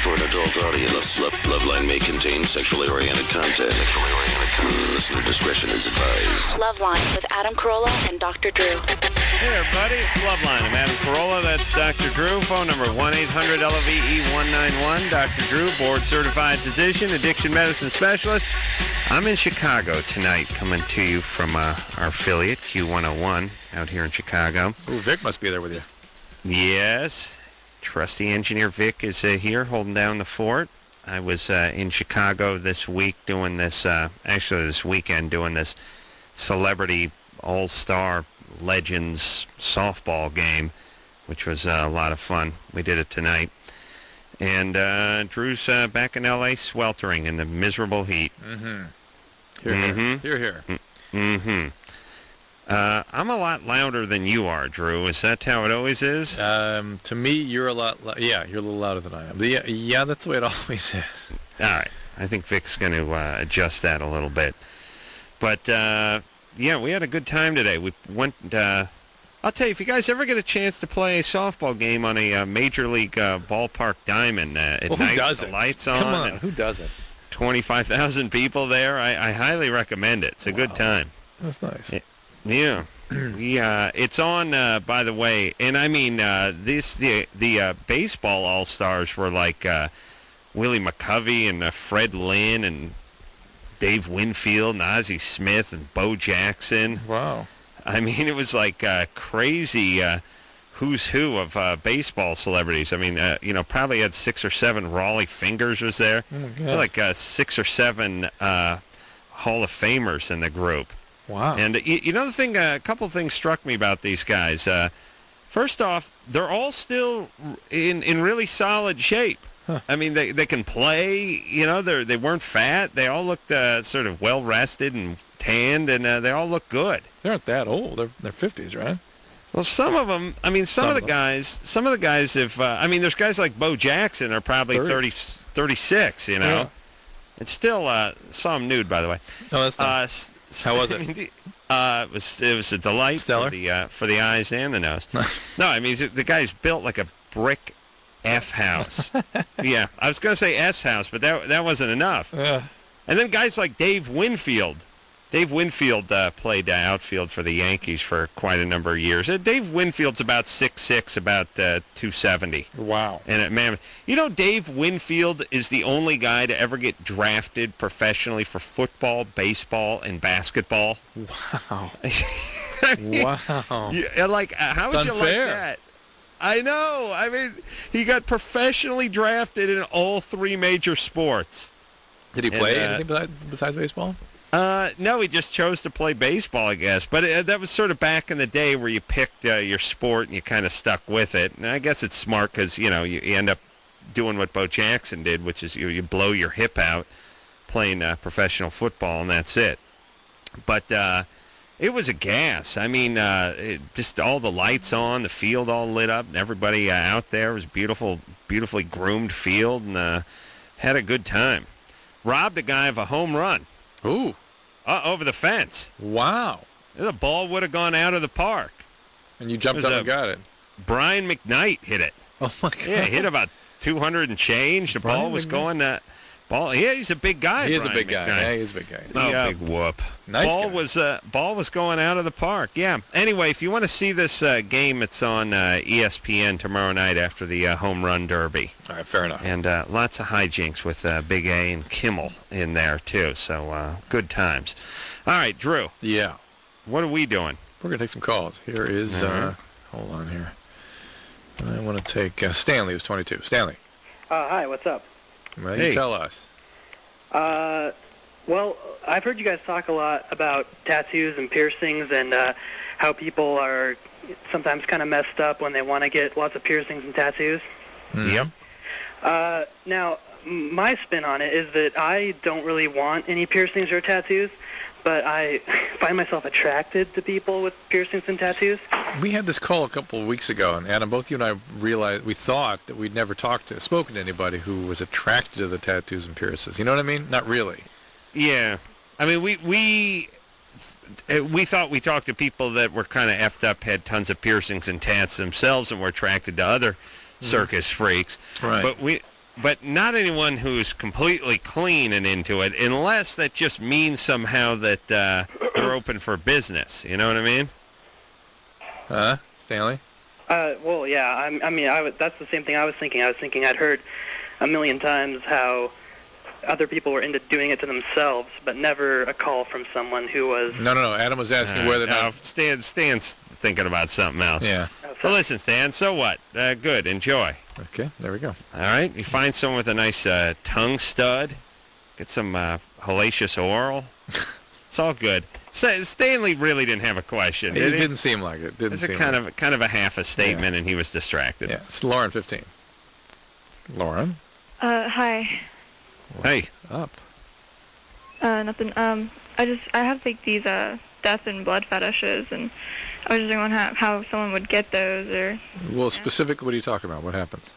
for an adult audience. Loveline may contain sexually oriented content. Listener discretion is advised. Loveline with Adam Carolla and Dr. Drew. Hey, everybody, it's Loveline. I'm Adam Carolla. That's Dr. Drew. Phone number 1-800-LOVE-191. Dr. Drew, board-certified physician, addiction medicine specialist. I'm in Chicago tonight, coming to you from our affiliate, Q101, out here in Chicago. Ooh, Vic must be there with you. Yes. Trusty engineer Vic is here holding down the fort. I was in Chicago this week doing this, this weekend doing this Celebrity All-Star Legends softball game, which was a lot of fun. We did it tonight. And Drew's back in L.A. sweltering in the miserable heat. Mm-hmm. Here. Mm-hmm. I'm a lot louder than you are, Drew. Is that how it always is? To me, you're a lot. You're a little louder than I am. Yeah, that's the way it always is. All right. I think Vic's going to adjust that a little bit. But we had a good time today. We went. I'll tell you, if you guys ever get a chance to play a softball game on a Major League ballpark diamond at night, who does with it? the lights on, Come on, and who does it? 25,000 people there, I highly recommend it. It's a good time. That's nice. Yeah. It's on, by the way, and I mean, the baseball all-stars were like Willie McCovey and Fred Lynn and Dave Winfield and Ozzie Smith and Bo Jackson. Wow. I mean, it was like crazy who's who of baseball celebrities. I mean, probably had 6 or 7. Raleigh Fingers was there. Oh, my God. Like 6 or 7 Hall of Famers in the group. Wow. And the thing, a couple things struck me about these guys. First off, they're all still in really solid shape. Huh. I mean, they can play. They weren't fat. They all looked sort of well rested and tanned, and they all look good. They aren't that old. They're 50s, right? Well, some of them. I mean, some of the guys. If there's guys like Bo Jackson are probably 36. Yeah. It's still saw him nude, by the way. Oh, that's nice. How was it? It was a delight Stellar? for the eyes and the nose. No, I mean the guy's built like a brick F house. Yeah, I was going to say S house, but that wasn't enough. Yeah. And then guys like Dave Winfield. Dave Winfield played outfield for the Yankees for quite a number of years. Dave Winfield's about 6'6", about 270. Wow. And at Mammoth. Dave Winfield is the only guy to ever get drafted professionally for football, baseball, and basketball. Wow. Wow. How would you like that? I know. I mean, he got professionally drafted in all 3 major sports. Did he play anything besides baseball? No, he just chose to play baseball, I guess. But that was sort of back in the day where you picked your sport and you kind of stuck with it. And I guess it's smart because, you end up doing what Bo Jackson did, which is you blow your hip out playing professional football, and that's it. But it was a gas. I mean, just all the lights on, the field all lit up, and everybody out there. It was a beautifully groomed field, and had a good time. Robbed a guy of a home run. Ooh. Over the fence. Wow. The ball would have gone out of the park. And you jumped up and got it. Brian McKnight hit it. Oh, my God. Yeah, hit about 200 and change. The ball was going yeah, he's a big guy. He is a Brian big guy. McKnight. Yeah, he's a big guy. Big whoop. Nice Ball was going out of the park. Yeah. Anyway, if you want to see this game, it's on ESPN tomorrow night after the home run derby. All right, fair enough. And lots of hijinks with Big A and Kimmel in there too. So good times. All right, Drew. Yeah. What are we doing? We're gonna take some calls. Here is. Hold on here. I want to take Stanley, who's 22. Stanley. Hi. What's up? Well, Hey. you tell us. Well, I've heard you guys talk a lot about tattoos and piercings and how people are sometimes kind of messed up when they want to get lots of piercings and tattoos. Yep. Now, my spin on it is that I don't really want any piercings or tattoos, but I find myself attracted to people with piercings and tattoos. We had this call a couple of weeks ago, and Adam, both you and I we thought that we'd never spoken to anybody who was attracted to the tattoos and piercings. You know what I mean? Not really. Yeah. I mean, we thought we talked to people that were kind of effed up, had tons of piercings and tats themselves, and were attracted to other circus freaks. Right. But but not anyone who's completely clean and into it, unless that just means somehow that they're open for business. You know what I mean? Huh? Stanley? Well, yeah. That's the same thing I was thinking. I was thinking I'd heard a million times how other people were into doing it to themselves, but never a call from someone who was... No. Adam was asking whether or not... Stan's thinking about something else. Yeah. Well, listen, Stan, so what? Good. Enjoy. Okay, there we go. All right? You find someone with a nice tongue stud. Get some hellacious oral. It's all good. Stanley really didn't have a question, It did he? didn't seem like it. It's a kind of a half a statement, and he was distracted. Yeah, it's Lauren 15. Lauren? Hi. Hey. Up. Nothing. I have like these death and blood fetishes, and I was just wondering how someone would get those, or. Well, specifically, what are you talking about? What happens?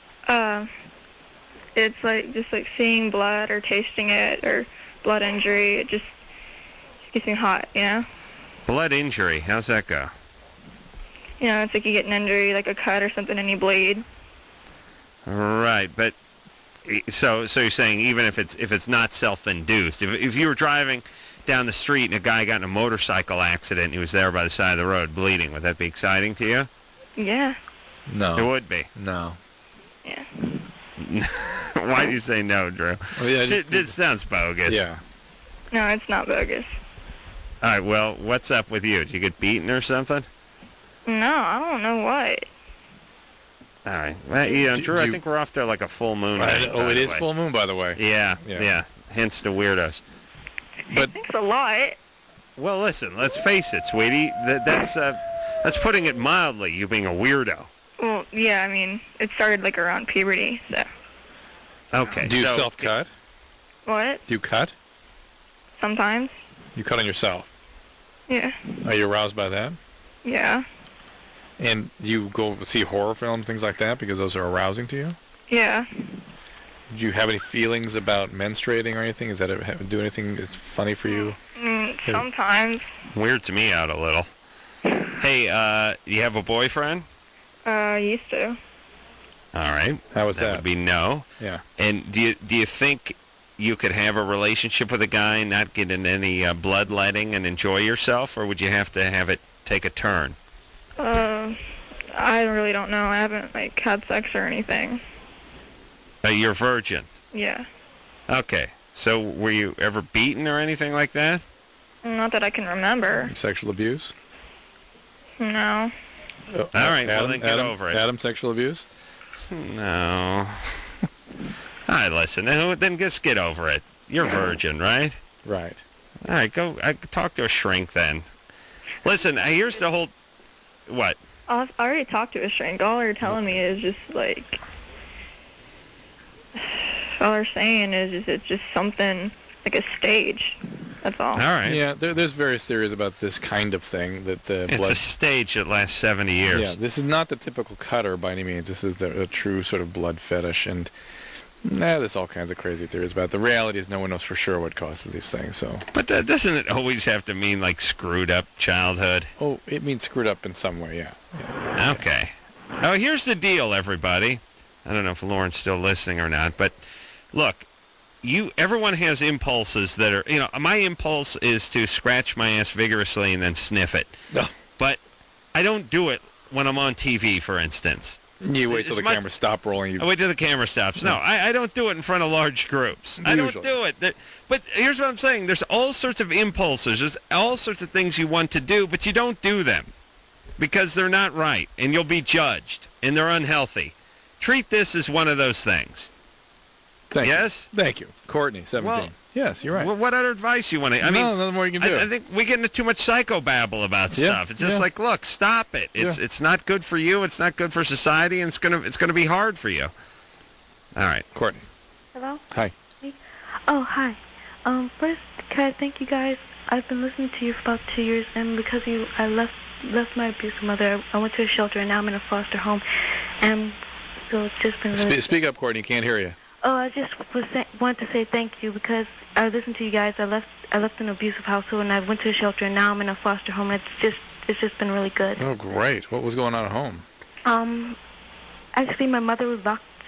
It's just like seeing blood or tasting it or blood injury. It just gets me hot, you know. Blood injury. How's that go? You know, it's like you get an injury, like a cut or something, and you bleed. Right, but so you're saying even if it's not self-induced, if you were driving down the street and a guy got in a motorcycle accident and he was there by the side of the road bleeding, would that be exciting to you? Yeah. No. It would be. No. Yeah. Why do you say no, Drew? Well, yeah, It sounds bogus. Yeah. No, it's not bogus. All right, well, what's up with you? Did you get beaten or something? No, I don't know what. All right. Well, Drew, I think we're off to like a full moon. It is full moon, by the way. Yeah. Hence the weirdos. But Thanks a lot. Well, listen, let's face it, sweetie. That's putting it mildly, you being a weirdo. Well, yeah, I mean, it started like around puberty, so. Okay. Do you self-cut? What? Do you cut? Sometimes. You cut on yourself? Yeah. Are you aroused by that? Yeah. And do you go see horror films, things like that, because those are arousing to you? Yeah. Do you have any feelings about menstruating or anything? Does that do anything that's funny for you? Sometimes. Weirds me out a little. Hey, you have a boyfriend? Used to. All right. How was that? That would be no. Yeah. And do you think you could have a relationship with a guy and not get in any bloodletting and enjoy yourself, or would you have to have it take a turn? I really don't know. I haven't had sex or anything. You're a virgin. Yeah. Okay. So were you ever beaten or anything like that? Not that I can remember. Sexual abuse? No. All right. Well, then get over it. Adam, sexual abuse? No. All right, listen. Then just get over it. You're a virgin, right? Right. All right, go talk to a shrink then. Listen, here's the whole... What? I already talked to a shrink. All they're telling me is just all they're saying is it's just something like a stage. That's all. All right. Yeah, there's various theories about this kind of thing. It's a stage that lasts 70 years. Yeah, this is not the typical cutter by any means. This is a true sort of blood fetish, and there's all kinds of crazy theories about it. The reality is no one knows for sure what causes these things. So. But doesn't it always have to mean screwed up childhood? Oh, it means screwed up in some way, yeah. Okay. Oh, here's the deal, everybody. I don't know if Lauren's still listening or not, but look, everyone has impulses that are, my impulse is to scratch my ass vigorously and then sniff it. No. But I don't do it when I'm on TV, for instance. You wait till the camera stops rolling. I wait till the camera stops. No, I don't do it in front of large groups. I don't do it. But here's what I'm saying. There's all sorts of impulses. There's all sorts of things you want to do, but you don't do them because they're not right, and you'll be judged, and they're unhealthy. Treat this as one of those things. Yes? Thank you. Courtney, 17. Well, yes, you're right. Well, what other advice you want to... nothing more you can do. I think we get into too much psychobabble about stuff. It's just look, stop it. It's not good for you. It's not good for society, and it's gonna be hard for you. All right. Courtney. Hello? Hi. Oh, hi. First, can I thank you guys? I've been listening to you for about 2 years, and because of you, I left my abusive mother. I went to a shelter, and now I'm in a foster home. And so it's just been really... Speak up, Courtney. Can't hear you. Oh, I just wanted to say thank you because I listened to you guys. I left an abusive household, and I went to a shelter, and now I'm in a foster home. And it's just been really good. Oh, great. What was going on at home? Actually, my mother was locked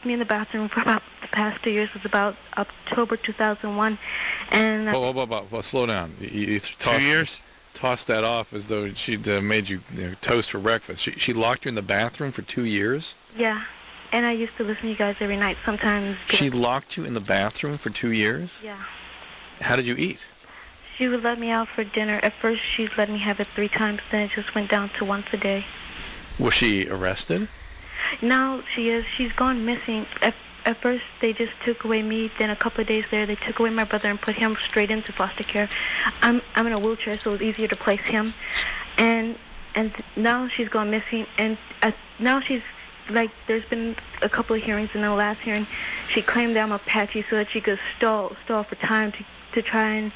left me in the bathroom for about the past 2 years. It was about October 2001, and Well, slow down. You 2 years? Tossed that off as though she'd made you, toast for breakfast. She locked you in the bathroom for 2 years? yeah, and I used to listen to you guys every night. Sometimes She locked you in the bathroom for 2 years? yeah. How did you eat? She would let me out for dinner. At first, she let me have it 3 times. Then it just went down to once a day. Was she arrested? Now she is. She's gone missing. At first, they just took away me. Then a couple of days later, they took away my brother and put him straight into foster care. I'm in a wheelchair, so it was easier to place him. And now she's gone missing. And now she's like, there's been a couple of hearings. In the last hearing, she claimed that I'm Apache so that she could stall for time to try and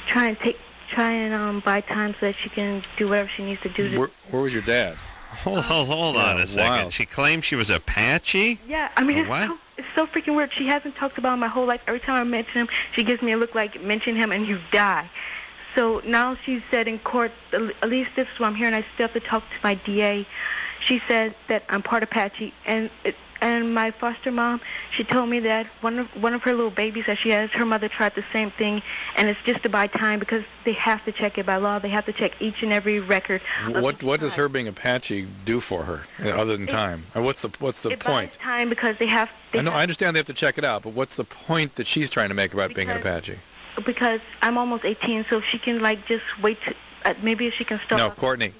buy time so that she can do whatever she needs to do. Where was your dad? Hold on a second. Wild. She claimed she was Apache? Yeah, I mean, What? it's so freaking weird. She hasn't talked about him my whole life. Every time I mention him, she gives me a look like, mention him and you die. So now she said in court, at least this is what I'm hearing, I still have to talk to my DA. She said that I'm part Apache, and my foster mom, she told me that one of her little babies that she has, her mother tried the same thing, and it's just to buy time because they have to check it by law. They have to check each and every record. What does her being Apache do for her other than time? And what's the It point? buys time because they have. I understand they have to check it out, but what's the point that she's trying to make about being an Because- Apache? Because I'm almost 18, so if she can just wait. Maybe if she can start. No, Courtney.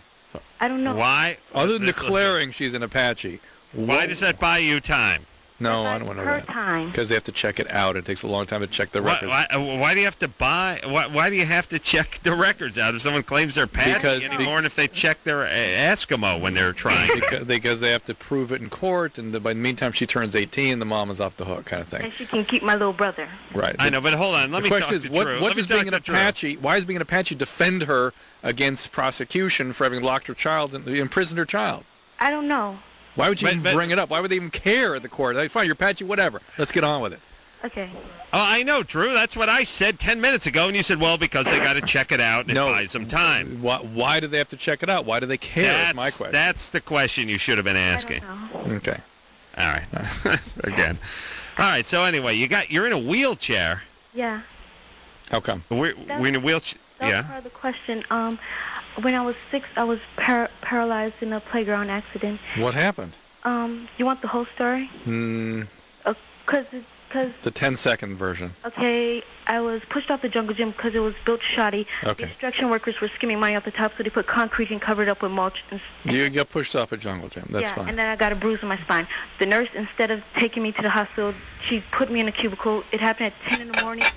I don't know. Why? Other than This- declaring she's an Apache. Why does that buy you time? No, I don't want to know her that. time. Because they have to check it out. It takes a long time to check the records. Why do you have to buy? Why do you have to check the records out if someone claims they're Apache anymore, and if they check their Eskimo when they're trying? because they have to prove it in court, and by the meantime she turns 18, the mom is off the hook, kind of thing. And she can keep my little brother. Right. I know, but hold on. Let The me talk question is, to what Drew. does Let me being an talk to Drew. Apache? Why does being an Apache defend her against prosecution for having locked her child and imprisoned her child? I don't know. Why would you But- even bring it up? Why would they even care at the court? Like, fine, you're Apache, whatever. Let's get on with it. Okay. Oh, I know, Drew. That's what I said 10 minutes ago, and you said, well, because they got to check it out and it buys them time. Why do they have to check it out? Why do they care? Is my question. That's the question you should have been asking. I don't know. Okay. All right. Again. All right. So anyway, you're in a wheelchair. Yeah. How come? We're in a wheelchair. That was Yeah. part of the question. When I was 6, I was paralyzed in a playground accident. What happened? You want the whole story? Because The 10-second version. okay, I was pushed off the jungle gym because it was built shoddy. Okay. The construction workers were skimming money off the top, so they put concrete and covered it up with mulch. You got pushed off a jungle gym. That's yeah, fine. and then I got a bruise on my spine. The nurse, instead of taking me to the hospital, she put me in a cubicle. It happened at 10 in the morning.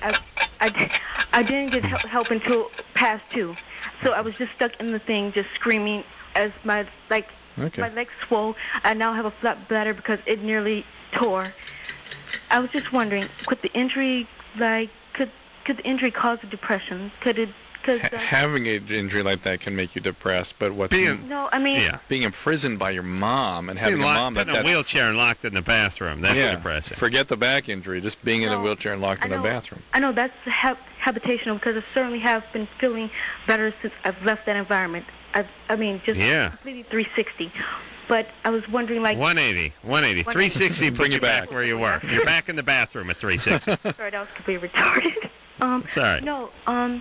I didn't get help until past 2. So I was just stuck in the thing, just screaming as my legs swole. I now have a flat bladder because it nearly tore. I was just wondering, could the injury, could the injury cause a depression? Could it? Having an injury like that can make you depressed, but No, I mean. Yeah. being imprisoned by your mom and having Being a mom put in a that's wheelchair and locked in the bathroom. That's depressing. Forget the back injury. Just being in a No, wheelchair and locked in a bathroom. I know that's habitational because I certainly have been feeling better since I've left that environment. Completely 360. But I was wondering, 180, 360 puts you back where you were. You're back in the bathroom at 360. Sorry, that was completely retarded. It's all right. No,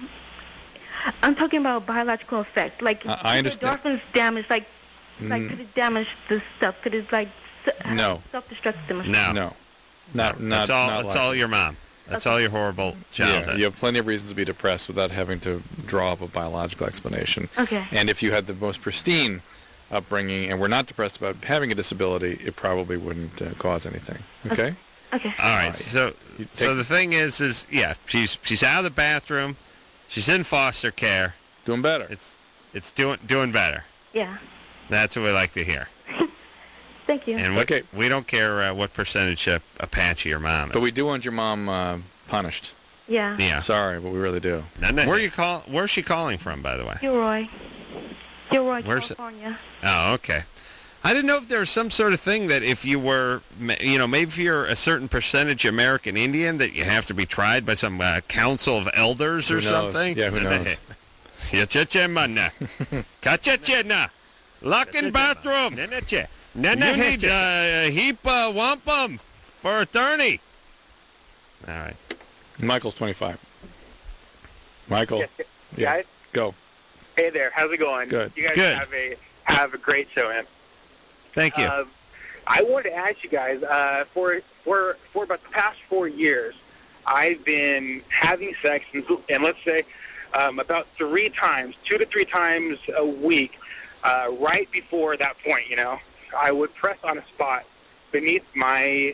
I'm talking about biological effect. I understand. Endorphins damage, could it damage the stuff? Could it, No. self-destruct them? No. Not That's all your mom. That's all your horrible childhood. Yeah, you have plenty of reasons to be depressed without having to draw up a biological explanation. Okay. And if you had the most pristine upbringing and were not depressed about having a disability, it probably wouldn't cause anything. Okay? Okay. All right. So the thing is she's out of the bathroom. She's in foster care. Doing better. It's doing better. Yeah. That's what we like to hear. Thank you. And we don't care what percentage Apache your mom is. But we do want your mom punished. Yeah. Yeah. Sorry, but we really do. Where's she calling from, by the way? Gilroy, Where's it? California. Oh, okay. I didn't know if there was some sort of thing that if you were, maybe if you're a certain percentage American Indian, that you have to be tried by some council of elders or Who knows? something. Yeah, who knows? Lock in bathroom. You need heap wampum for attorney. All right. Michael's 25. Michael. Yeah. Guys? Go. Hey there. How's it going? Good. You guys Good. have a great show, man. Thank you. I wanted to ask you guys, for about the past 4 years, I've been having sex, and let's say about 2 to 3 times a week, right before that point, I would press on a spot beneath my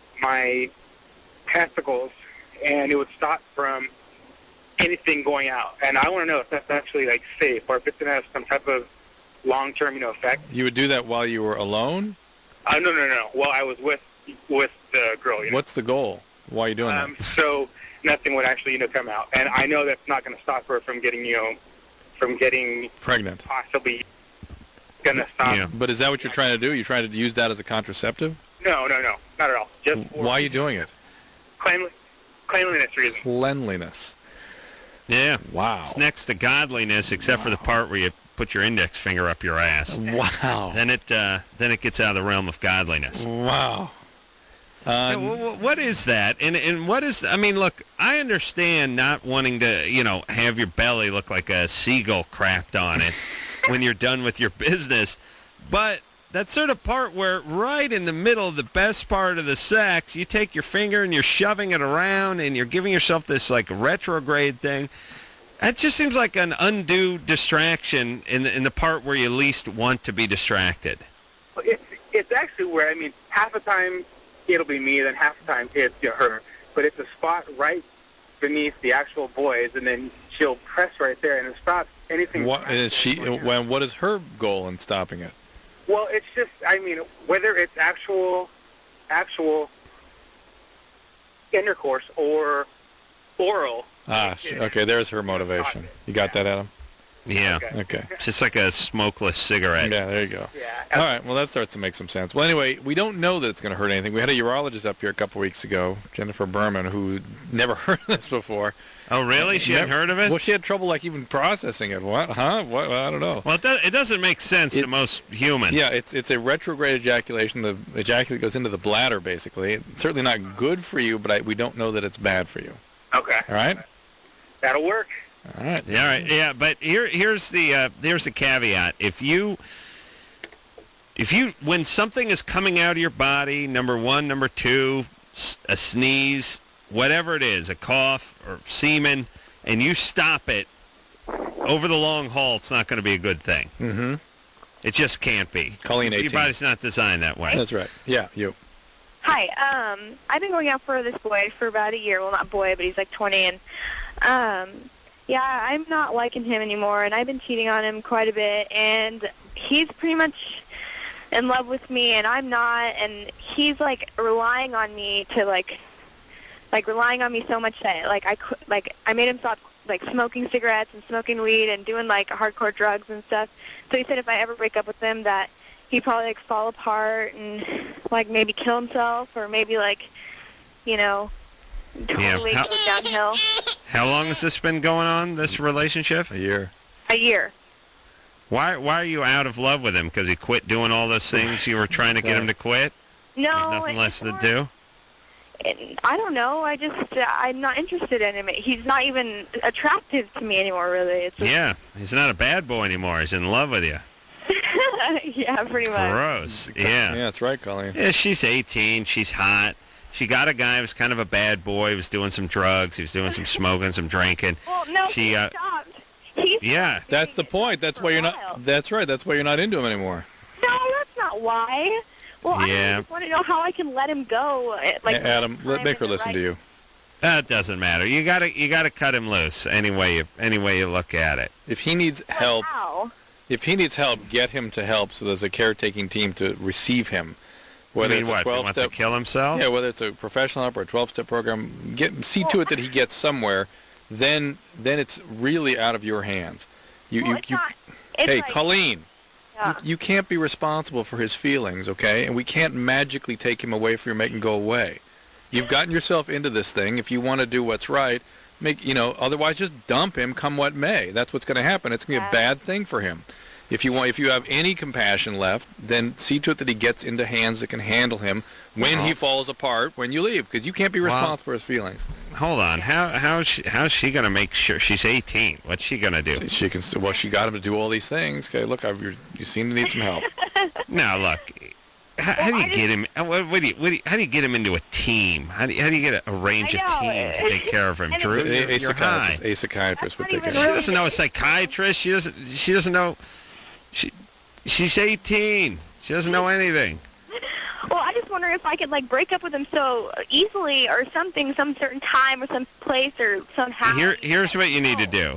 testicles, and it would stop from anything going out. And I want to know if that's actually, like, safe, or if it's going to have some type of long-term, effect. You would do that while you were alone? No. Well, I was with the girl. What's the goal? Why are you doing that? So nothing would actually, come out, and I know that's not going to stop her from getting, pregnant. Possibly going to stop. Yeah. But is that what you're trying to do? You're trying to use that as a contraceptive? No, not at all. Just Why are you doing it? Cleanliness reasons. Cleanliness. Yeah. Wow. It's next to godliness, except for the part where you put your index finger up your ass. Wow. Then it gets out of the realm of godliness. Wow. Yeah, what is that? And what is? I mean, look, I understand not wanting to, have your belly look like a seagull crapped on it when you're done with your business, but that sort of part where right in the middle of the best part of the sex, you take your finger and you're shoving it around and you're giving yourself this like retrograde thing. That just seems like an undue distraction in the part where you least want to be distracted. It's actually where, half the time it'll be me, then half the time it's her. But it's a spot right beneath the actual boys, and then she'll press right there, and it stops anything. What is her goal in stopping it? Well, it's just, whether it's actual intercourse or oral. Okay, there's her motivation. You got that, Adam? Yeah. Okay. It's just like a smokeless cigarette. Yeah, there you go. Yeah. All right, well, that starts to make some sense. Well, anyway, we don't know that it's going to hurt anything. We had a urologist up here a couple weeks ago, Jennifer Berman, who never heard of this before. Oh, really? She hadn't heard of it? Well, she had trouble, even processing it. What? Huh? What? I don't know. Well, it doesn't make sense to most humans. Yeah, it's a retrograde ejaculation. The ejaculate goes into the bladder, basically. It's certainly not good for you, but we don't know that it's bad for you. Okay. All right? That'll work. All right. Yeah, all right. Yeah, but here's the caveat. If you when something is coming out of your body, number one, number two, a sneeze, whatever it is, a cough or semen, and you stop it over the long haul, it's not going to be a good thing. Mm-hmm. It just can't be. Colleen 18. Your body's not designed that way. That's right. Yeah, you. Hi. I've been going out for this boy for about a year. Well, not boy, but he's like 20, and yeah, I'm not liking him anymore, and I've been cheating on him quite a bit, and he's pretty much in love with me, and I'm not, and he's, relying on me to, relying on me so much that, I made him stop, smoking cigarettes and smoking weed and doing, hardcore drugs and stuff. So he said if I ever break up with him that he'd probably, fall apart and, maybe kill himself or maybe, totally go downhill. How long has this been going on, this relationship? A year. A year. Why are you out of love with him? Because he quit doing all those things you were trying to get him to quit? No. There's nothing less to do? I don't know. I'm not interested in him. He's not even attractive to me anymore, really. It's just... Yeah, he's not a bad boy anymore. He's in love with you. Yeah, pretty much. Gross. Yeah. Yeah, that's right, Colleen. Yeah, she's 18. She's hot. She got a guy who was kind of a bad boy. He was doing some drugs. He was doing some smoking, some drinking. Well, no, he stopped. Yeah. That's the point. That's why you're not. That's right. That's why you're not into him anymore. No, that's not why. Well, yeah. I just want to know how I can let him go. Adam, make her listen to you. That doesn't matter. You gotta cut him loose any way you look at it. If he needs help, how? If he needs help, get him to help. So there's a caretaking team to receive him. Whether it's a 12-step, if he wants to kill himself? Yeah, whether it's a professional help or a 12-step program, see to it that he gets somewhere. Then it's really out of your hands. Hey, Colleen, you can't be responsible for his feelings, okay? And we can't magically take him away from you, make him go away. You've gotten yourself into this thing. If you want to do what's right, otherwise just dump him come what may. That's what's going to happen. It's going to be a bad thing for him. If you have any compassion left, then see to it that he gets into hands that can handle him when he falls apart when you leave, because you can't be responsible for his feelings. Hold on. How's she going to make sure she's 18? What's she going to do? She can. Well, she got him to do all these things. Okay, look, you seem to need some help. Now, look. How do you get him? How do you get him into a team? How do you arrange a team to take care of him? Drew, A psychiatrist would take care of him. She doesn't know a psychiatrist. She doesn't know. She's 18. She doesn't know anything. Well, I just wonder if I could break up with him so easily, or something, some certain time, or some place, or somehow. Here's what you need to do.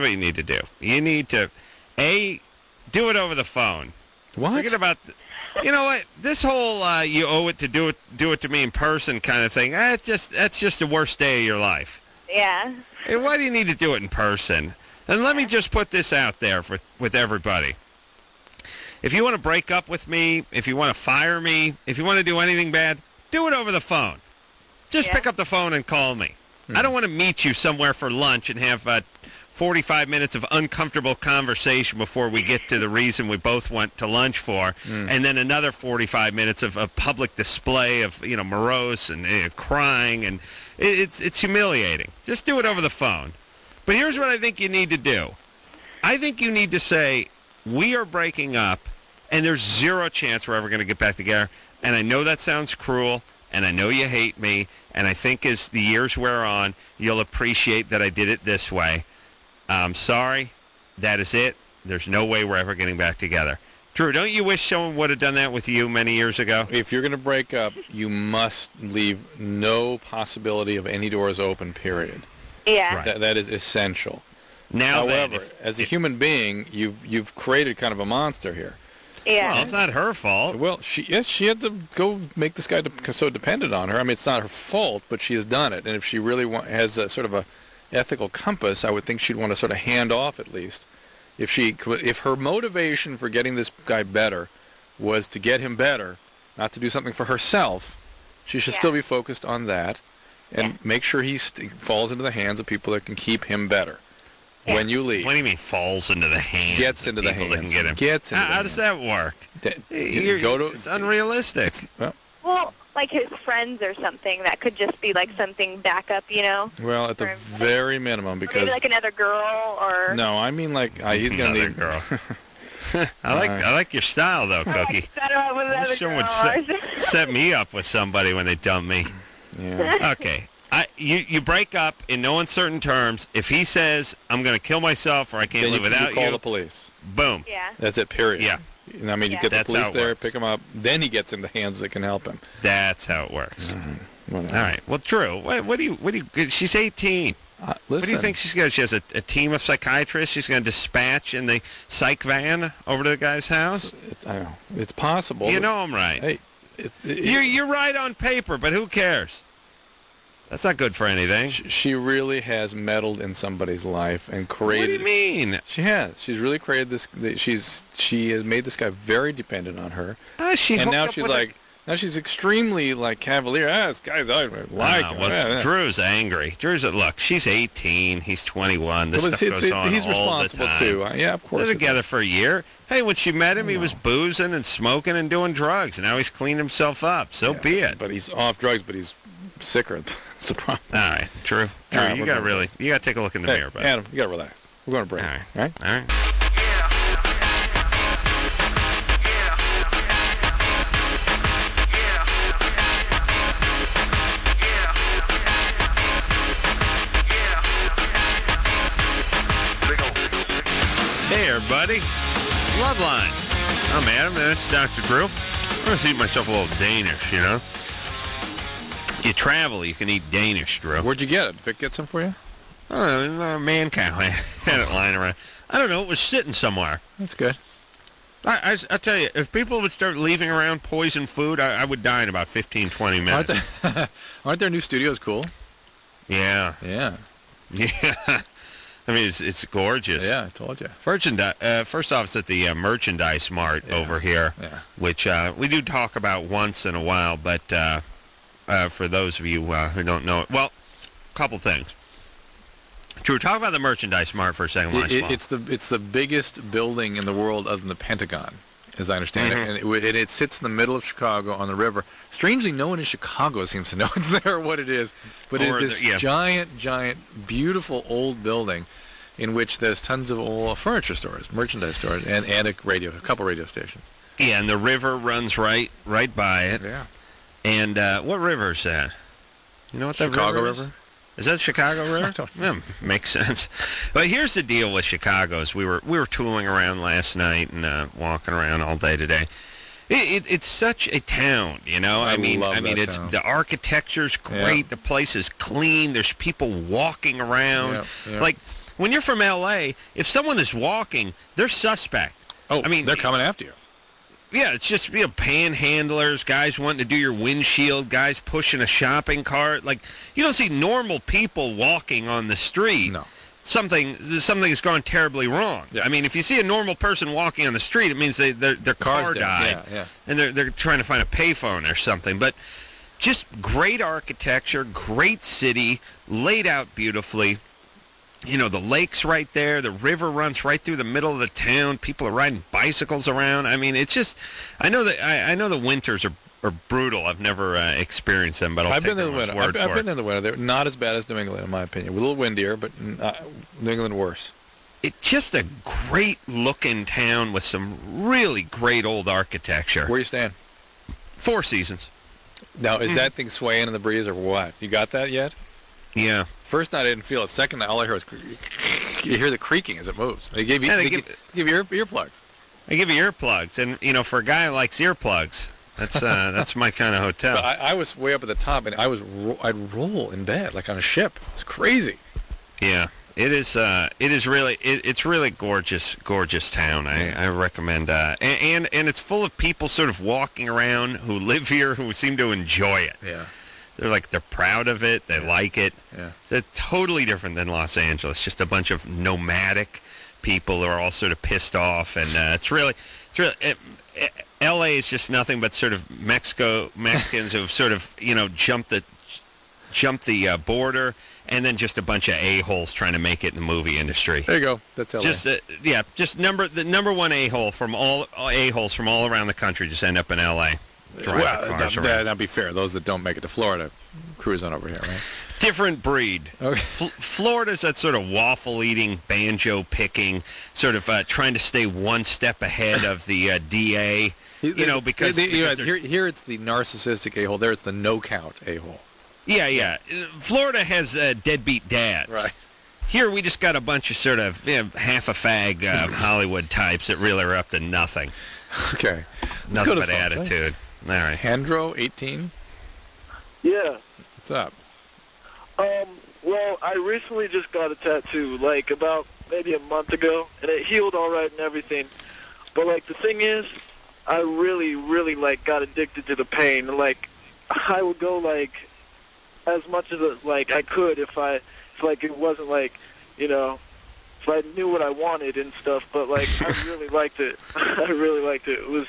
You need to, do it over the phone. What? Forget about. You know what? This whole you owe it to do it to me in person kind of thing. That's just the worst day of your life. Yeah. Hey, why do you need to do it in person? And let me just put this out there with everybody. If you want to break up with me, if you want to fire me, if you want to do anything bad, do it over the phone. Just pick up the phone and call me. I don't want to meet you somewhere for lunch and have 45 minutes of uncomfortable conversation before we get to the reason we both went to lunch for, and then another 45 minutes of a public display of morose and crying, and it's humiliating. Just do it over the phone. But here's what I think you need to do. I think you need to say, we are breaking up, and there's zero chance we're ever going to get back together. And I know that sounds cruel, and I know you hate me, and I think as the years wear on, you'll appreciate that I did it this way. I'm sorry. That is it. There's no way we're ever getting back together. Drew, don't you wish someone would have done that with you many years ago? If you're going to break up, you must leave no possibility of any doors open, period. Yeah. Right. That is essential. Now, however, as a human being, you've created kind of a monster here. Yeah. Well, it's not her fault. Well, she had to go make this guy so dependent on her. I mean, it's not her fault, but she has done it. And if she really has a sort of a ethical compass, I would think she'd want to sort of hand off at least. If her motivation for getting this guy better was to get him better, not to do something for herself, she should still be focused on that, and make sure he falls into the hands of people that can keep him better. When you leave. What do you mean falls into the hands? Gets into the hands. That can get him. Gets into How does that work? It's unrealistic. Well, like his friends or something, that could just be something backup, Well, at the very minimum, because maybe another girl, or no, I mean he's gonna need girl. I like your style though, Cookie. Someone set me up with somebody when they dump me. Yeah. Okay. You break up in no uncertain terms. If he says, I'm going to kill myself or I can't live without you. Call the police. Boom. Yeah. That's it, period. Yeah. I mean, you get the police there, pick him up, then he gets into hands that can help him. That's how it works. Mm-hmm. All right. Well, Drew, what do you, she's 18. Listen. What do you think she's going to, she has a team of psychiatrists she's going to dispatch in the psych van over to the guy's house? I don't know. It's possible. You know I'm right. Hey, you're right on paper, but who cares? That's not good for anything. She really has meddled in somebody's life and created. What do you mean? She has. She's really created this. She has made this guy very dependent on her. And now she's extremely cavalier. this guy's Drew's angry. Look, she's 18. He's 21. This stuff goes on he's all responsible the time. too. Yeah, of course. They're together for a year. Hey, when she met him, he was boozing and smoking and doing drugs. And now he's cleaned himself up. So be it. But he's off drugs. But he's sicker. That's the problem. All right, Drew. Right, you got to take a look in the mirror, buddy. Adam, you got to relax. We're going to break. All right. All right. Hey, everybody. Loveline. I'm Adam, and that's Dr. Drew. I'm going to eat myself a little Danish, You travel, you can eat Danish, Drew. Where'd you get it? Vic get some for you? Oh, man cow had it lying around. I don't know. It was sitting somewhere. That's good. I tell you, if people would start leaving around poisoned food, I would die in about 15, 20 minutes. Aren't their new studios cool? Yeah. Yeah. Yeah. I mean, it's gorgeous. Yeah, I told you. First off, it's at the Merchandise Mart over here, which we do talk about once in a while, but for those of you who don't know it, well, a couple things. Drew, talk about the Merchandise Mart for a second. It's the biggest building in the world other than the Pentagon, as I understand it, and it sits in the middle of Chicago on the river. Strangely, no one in Chicago seems to know it's there or what it is, but it's this giant, beautiful old building in which there's tons of old furniture stores, merchandise stores, and a couple radio stations. Yeah, and the river runs right by it. Yeah. And what river is that? You know what that Chicago river is? Is that Chicago River? I don't know. Yeah, makes sense. But here's the deal with Chicago: is we were tooling around last night and walking around all day today. It's such a town, you know. I mean, it's town. The architecture's great. Yeah. The place is clean. There's people walking around. Yeah. Like when you're from L.A., if someone is walking, they're suspect. Oh, I mean, they're coming after you. Yeah, it's just panhandlers, guys wanting to do your windshield, guys pushing a shopping cart. Like, you don't see normal people walking on the street. No. Something has gone terribly wrong. Yeah. I mean, if you see a normal person walking on the street, it means their car died. Yeah. And they're trying to find a payphone or something. But just great architecture, great city, laid out beautifully. You know, the lake's right there. The river runs right through the middle of the town. People are riding bicycles around. I mean, it's just. I know the winters are brutal. I've never experienced them, but I've been in the winter. I've been in the winter. They're not as bad as New England, in my opinion. A little windier, but New England worse. It's just a great looking town with some really great old architecture. Where are you staying? Four Seasons. Now, is that thing swaying in the breeze or what? You got that yet? Yeah. First night I didn't feel it. Second night all I heard was you hear the creaking as it moves. They give you earplugs. They give you earplugs, and you know, for a guy who likes earplugs, that's my kind of hotel. But I was way up at the top, and I'd roll in bed like on a ship. It's crazy. Yeah, it is. It's really gorgeous town. I recommend. And it's full of people sort of walking around who live here who seem to enjoy it. Yeah. They're proud of it. They like it. Yeah. It's totally different than Los Angeles. Just a bunch of nomadic people who are all sort of pissed off, and L.A. is just nothing but sort of Mexicans who've sort of jumped the border, and then just a bunch of a-holes trying to make it in the movie industry. There you go. That's L.A. The number one a-hole from all a-holes from all around the country just end up in L.A. That'll be fair. Those that don't make it to Florida cruise on over here, right? Different breed. Okay. Florida's that sort of waffle-eating, banjo-picking, sort of trying to stay one step ahead of the DA. Because here it's the narcissistic a-hole. There it's the no-count a-hole. Yeah. Florida has deadbeat dads. Right. Here we just got a bunch of sort of half a fag Hollywood types that really are up to nothing. Okay. Nothing but attitude. All right. Handro, 18? Yeah. What's up? Well, I recently just got a tattoo, about maybe a month ago, and it healed all right and everything. But, the thing is, I really, really, got addicted to the pain. I would go, as much as, I could if it wasn't, if I knew what I wanted and stuff. But, I really liked it. I really liked it. It was,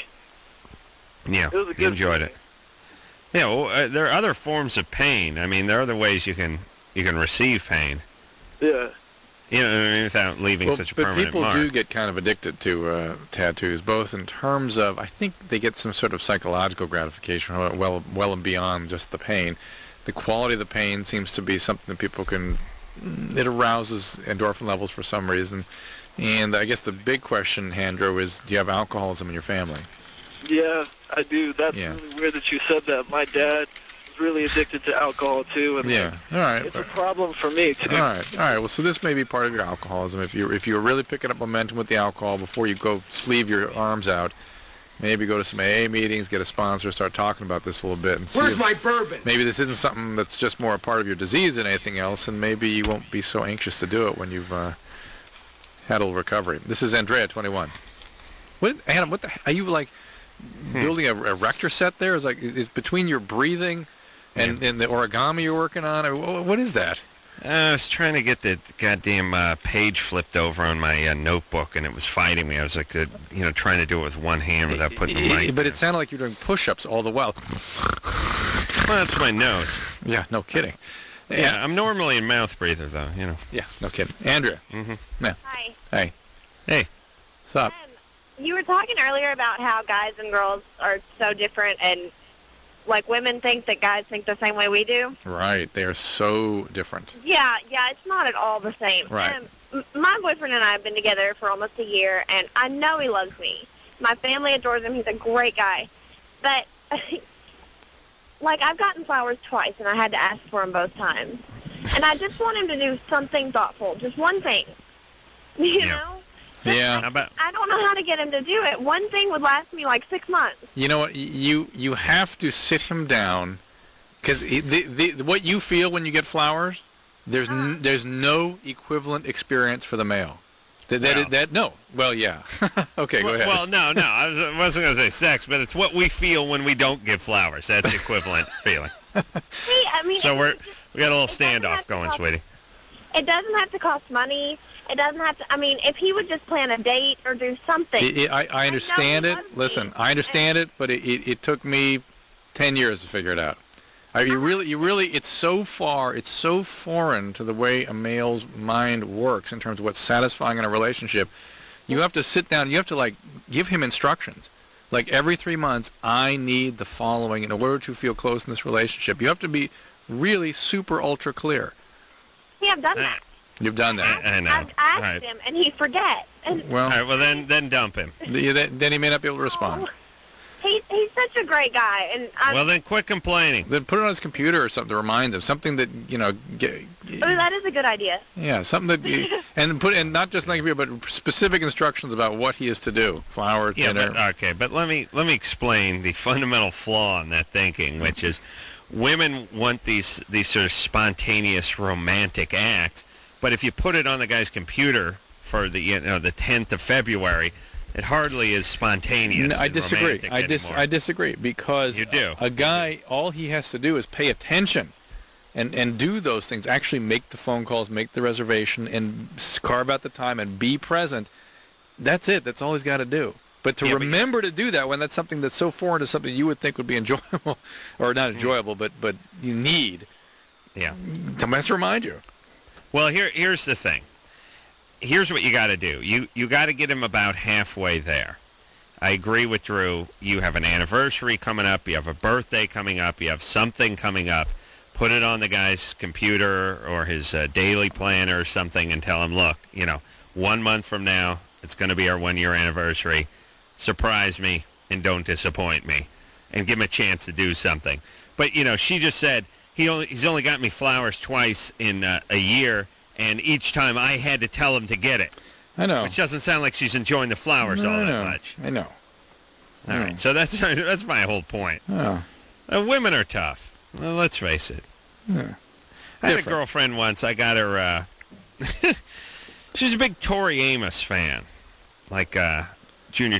Yeah, it was a good you enjoyed feeling. it. Yeah, well, there are other forms of pain. I mean, there are other ways you can receive pain. Yeah. Without leaving such a permanent mark. But people do get kind of addicted to tattoos, both in terms of, I think they get some sort of psychological gratification, well and beyond just the pain. The quality of the pain seems to be something that people it arouses endorphin levels for some reason. And I guess the big question, Handro, is do you have alcoholism in your family? Yeah, I do. That's really weird that you said that. My dad was really addicted to alcohol, too. And all right. It's a problem for me, too. All right. Well, so this may be part of your alcoholism. If you're really picking up momentum with the alcohol before you go sleeve your arms out, maybe go to some AA meetings, get a sponsor, start talking about this a little bit. And Where's my bourbon? Maybe this isn't something that's just more a part of your disease than anything else, and maybe you won't be so anxious to do it when you've had a little recovery. This is Andrea, 21. Adam, are you building a Rector set there? Is between your breathing and the origami you're working on? What is that? I was trying to get the goddamn page flipped over on my notebook, and it was fighting me. I was trying to do it with one hand without putting the mic. But it sounded like you're doing push-ups all the while. Well, that's my nose. Yeah, no kidding. Yeah, I'm normally a mouth breather, though, you know. Yeah, no kidding. Andrea. Mm-hmm. Yeah. Hi. Hey. Hey. What's up? You were talking earlier about how guys and girls are so different, and like women think that guys think the same way we do. Right. They are so different. Yeah, it's not at all the same. Right. My boyfriend and I have been together for almost a year, and I know he loves me. My family adores him. He's a great guy. But, like, I've gotten flowers twice, and I had to ask for them both times. And I just want him to do something thoughtful, just one thing. You know? Yeah. I don't know how to get him to do it. One thing would last me like 6 months. You know what? You have to sit him down, because what you feel when you get flowers, there's no equivalent experience for the male. No. Well, yeah. Okay, go ahead. Well, no. I wasn't going to say sex, but it's what we feel when we don't give flowers. That's the equivalent feeling. See, I mean, so we got a little standoff going, sweetie. It doesn't have to cost money. It doesn't have to. I mean, if he would just plan a date or do something. I understand it. Listen, I understand it, but it took me 10 years to figure it out. You really, it's so foreign to the way a male's mind works in terms of what's satisfying in a relationship. You have to sit down. You have to, like, give him instructions. Like, every 3 months, I need the following in order to feel close in this relationship. You have to be really super ultra clear. Yeah, I've done that. You've done that. I know. I've asked him, and he forgets. Well, all right, well then dump him. Then he may not be able to respond. He's such a great guy, and well, then quit complaining. Then put it on his computer or something to remind him. Something that that is a good idea. Yeah, something that and not just on the computer, but specific instructions about what he is to do. Flower, dinner. But let me explain the fundamental flaw in that thinking, which is women want these sort of spontaneous romantic acts, but if you put it on the guy's computer for the 10th of February. It hardly is spontaneous. No, I disagree. I disagree because you do. A guy, all he has to do is pay attention and do those things. Actually make the phone calls, make the reservation, and carve out the time and be present. That's it. That's all he's got to do. But to remember to do that when that's something that's so foreign to something you would think would be enjoyable, or not enjoyable, but you need. Yeah. Somebody has to remind you. Well, here's the thing. Here's what you got to do. You got to get him about halfway there. I agree with Drew. You have an anniversary coming up. You have a birthday coming up. You have something coming up. Put it on the guy's computer or his daily planner or something and tell him, look, 1 month from now, it's going to be our 1-year anniversary. Surprise me and don't disappoint me. And give him a chance to do something. But, she just said he's only got me flowers twice in a year. And each time I had to tell him to get it. I know. Which doesn't sound like she's enjoying the flowers all that much. I know. All right, so that's my whole point. Oh. Women are tough. Well, let's face it. Yeah. I had a girlfriend once. I got her... she's a big Tori Amos fan. Like junior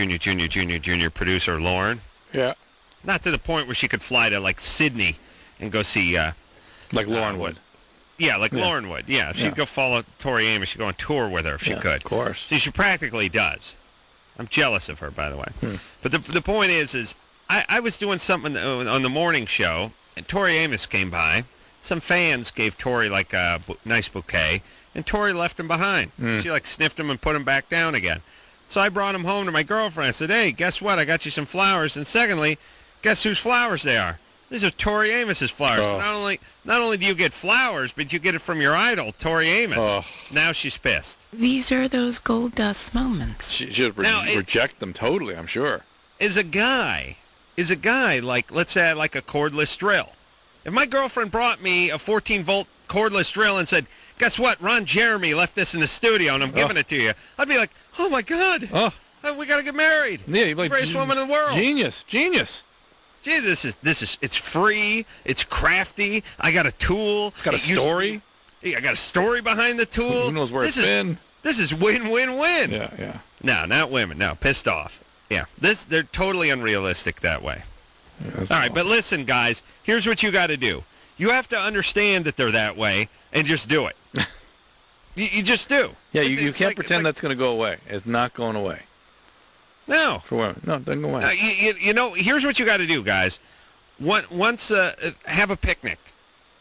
producer Lauren. Yeah. Not to the point where she could fly to, like, Sydney and go see... like Lauren would. Yeah, like Lauren would. Yeah, if she'd go follow Tori Amos, she'd go on tour with her if she could. Of course. So she practically does. I'm jealous of her, by the way. But the point is I was doing something on the morning show, and Tori Amos came by. Some fans gave Tori, like, a nice bouquet, and Tori left him behind. She, like, sniffed him and put him back down again. So I brought him home to my girlfriend. I said, hey, guess what? I got you some flowers. And secondly, guess whose flowers they are? These are Tori Amos's flowers. Oh. So not only do you get flowers, but you get it from your idol, Tori Amos. Oh. Now she's pissed. These are those gold dust moments. She just reject them totally, I'm sure. Is a guy like, let's say I like a cordless drill. If my girlfriend brought me a 14-volt cordless drill and said, guess what? Ron Jeremy left this in the studio and I'm giving it to you. I'd be like, oh, my God. Oh. We got to get married. Yeah, you're the greatest woman in the world. Genius. Gee, this is it's free, it's crafty, I got a tool. It's got a story. I got a story behind the tool. Who knows where it's been? This is win-win-win. Yeah. No, not women. No, pissed off. Yeah, they're totally unrealistic that way. Yeah, all right, but listen, guys, here's what you got to do. You have to understand that they're that way and just do it. you just do. Yeah, you can't pretend that's going to go away. It's not going away. No. For women. No, it doesn't go away. Here's what you got to do, guys. Once have a picnic.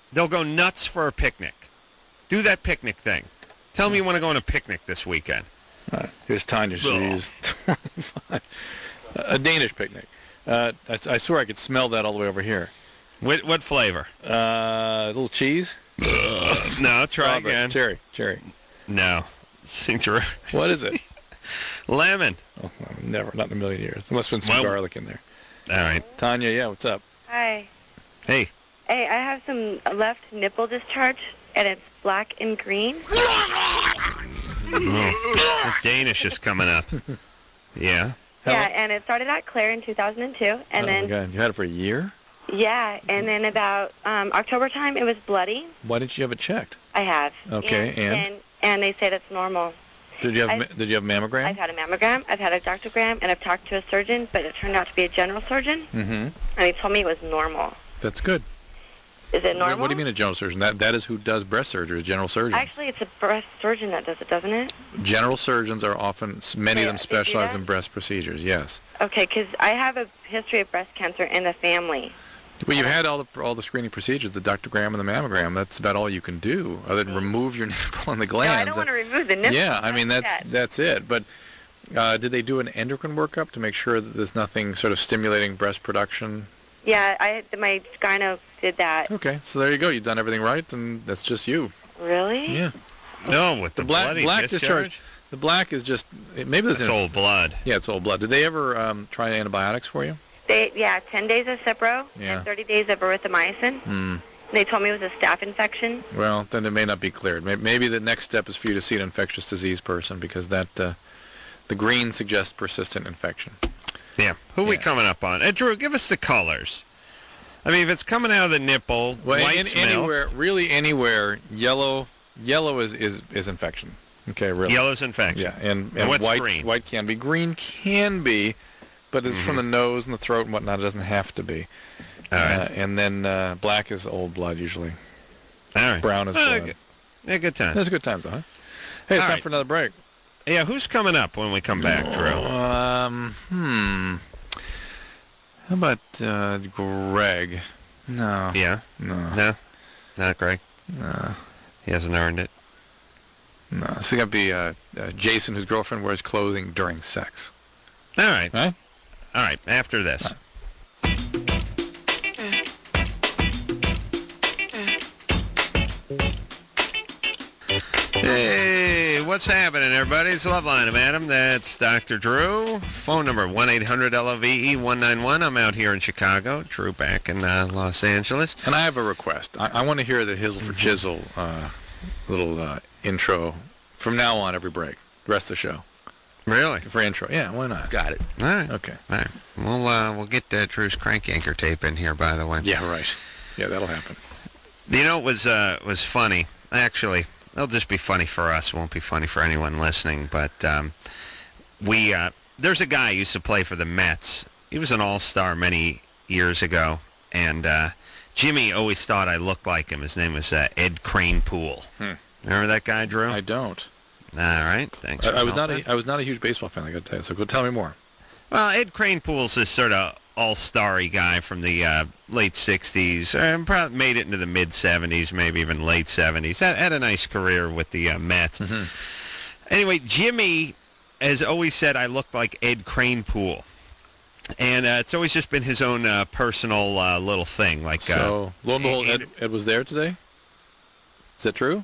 they'll go nuts for a picnic. Do that picnic thing. Tell me you want to go on a picnic this weekend. Here's Tanya. She's 25. A Danish picnic. I swear I could smell that all the way over here. What flavor? A little cheese? No, try again. Cherry. No. What is it? Lemon. Oh, never. Not in a million years. There must have been some garlic in there. All right. Tanya, yeah, what's up? Hi. Hey. Hey, I have some left nipple discharge, and it's black and green. The Danish is coming up. Yeah. Yeah, and it started out clear in 2002, and then... Oh, my God. You had it for a year? Yeah, and then about October time, it was bloody. Why didn't you have it checked? I have. Okay, and they say that's normal. Did you have a mammogram? I've had a mammogram, I've had a doctogram, and I've talked to a surgeon, but it turned out to be a general surgeon. Mm-hmm. And he told me it was normal. That's good. Is it normal? What do you mean a general surgeon? That is who does breast surgery, a general surgeon. Actually, it's a breast surgeon that does it, doesn't it? General surgeons are often, many of them specialize in breast procedures, yes. Okay, because I have a history of breast cancer in the family. Well, you've had all the screening procedures, the doctogram and the mammogram. That's about all you can do, other than remove your nipple and the glands. No, I don't want to remove the nipple. Yeah, I mean, that's it. But did they do an endocrine workup to make sure that there's nothing sort of stimulating breast production? Yeah, my gyno did that. Okay, so there you go. You've done everything right, and that's just you. Really? Yeah. No, with the black discharge? discharge. The black is just maybe there's old blood. Yeah, it's old blood. Did they ever try antibiotics for you? 10 days of Cipro and 30 days of erythromycin. They told me it was a staph infection. Well, then it may not be cleared. Maybe the next step is for you to see an infectious disease person because that the green suggests persistent infection. Yeah. Who are we coming up on? Drew, give us the colors. I mean, if it's coming out of the nipple, white's anywhere, yellow is infection. Okay, really. Yellow's infection. Yeah, and what's white, green? White can be. Green can be, but it's from the nose and the throat and whatnot. It doesn't have to be. All right. And then black is old blood usually. All right. Brown is blood. Yeah, good time. That's a good time, huh? Hey, it's time for another break. Yeah, who's coming up when we come back, Drew? How about Greg? No. Yeah? No? Not Greg? No. He hasn't earned it? No. It's going to be Jason, whose girlfriend wears clothing during sex. All right. Right? All right, after this. Hey, what's happening, everybody? It's Loveline, Adam. That's Dr. Drew. Phone number 1-800-LOVE-191. I'm out here in Chicago. Drew back in Los Angeles. And I have a request. I want to hear the Hizzle for Chisel little intro from now on every break. The rest of the show. Really? For intro. Yeah, why not? Got it. All right. Okay. All right. We'll get Drew's crank anchor tape in here, by the way. Yeah, right. Yeah, that'll happen. You know, it was funny. Actually, it'll just be funny for us. It won't be funny for anyone listening. But there's a guy who used to play for the Mets. He was an all-star many years ago. And Jimmy always thought I looked like him. His name was Ed Kranepool. Remember that guy, Drew? I don't. All right, thanks. I was not a huge baseball fan, I got to tell you. So go tell me more. Well, Ed Kranepool's this sort of all-starry guy from the late '60s, probably made it into the mid '70s, maybe even late '70s. Had a nice career with the Mets. Mm-hmm. Anyway, Jimmy has always said I look like Ed Kranepool, and it's always just been his own personal little thing. Like so, lo and behold, Ed was there today. Is that true?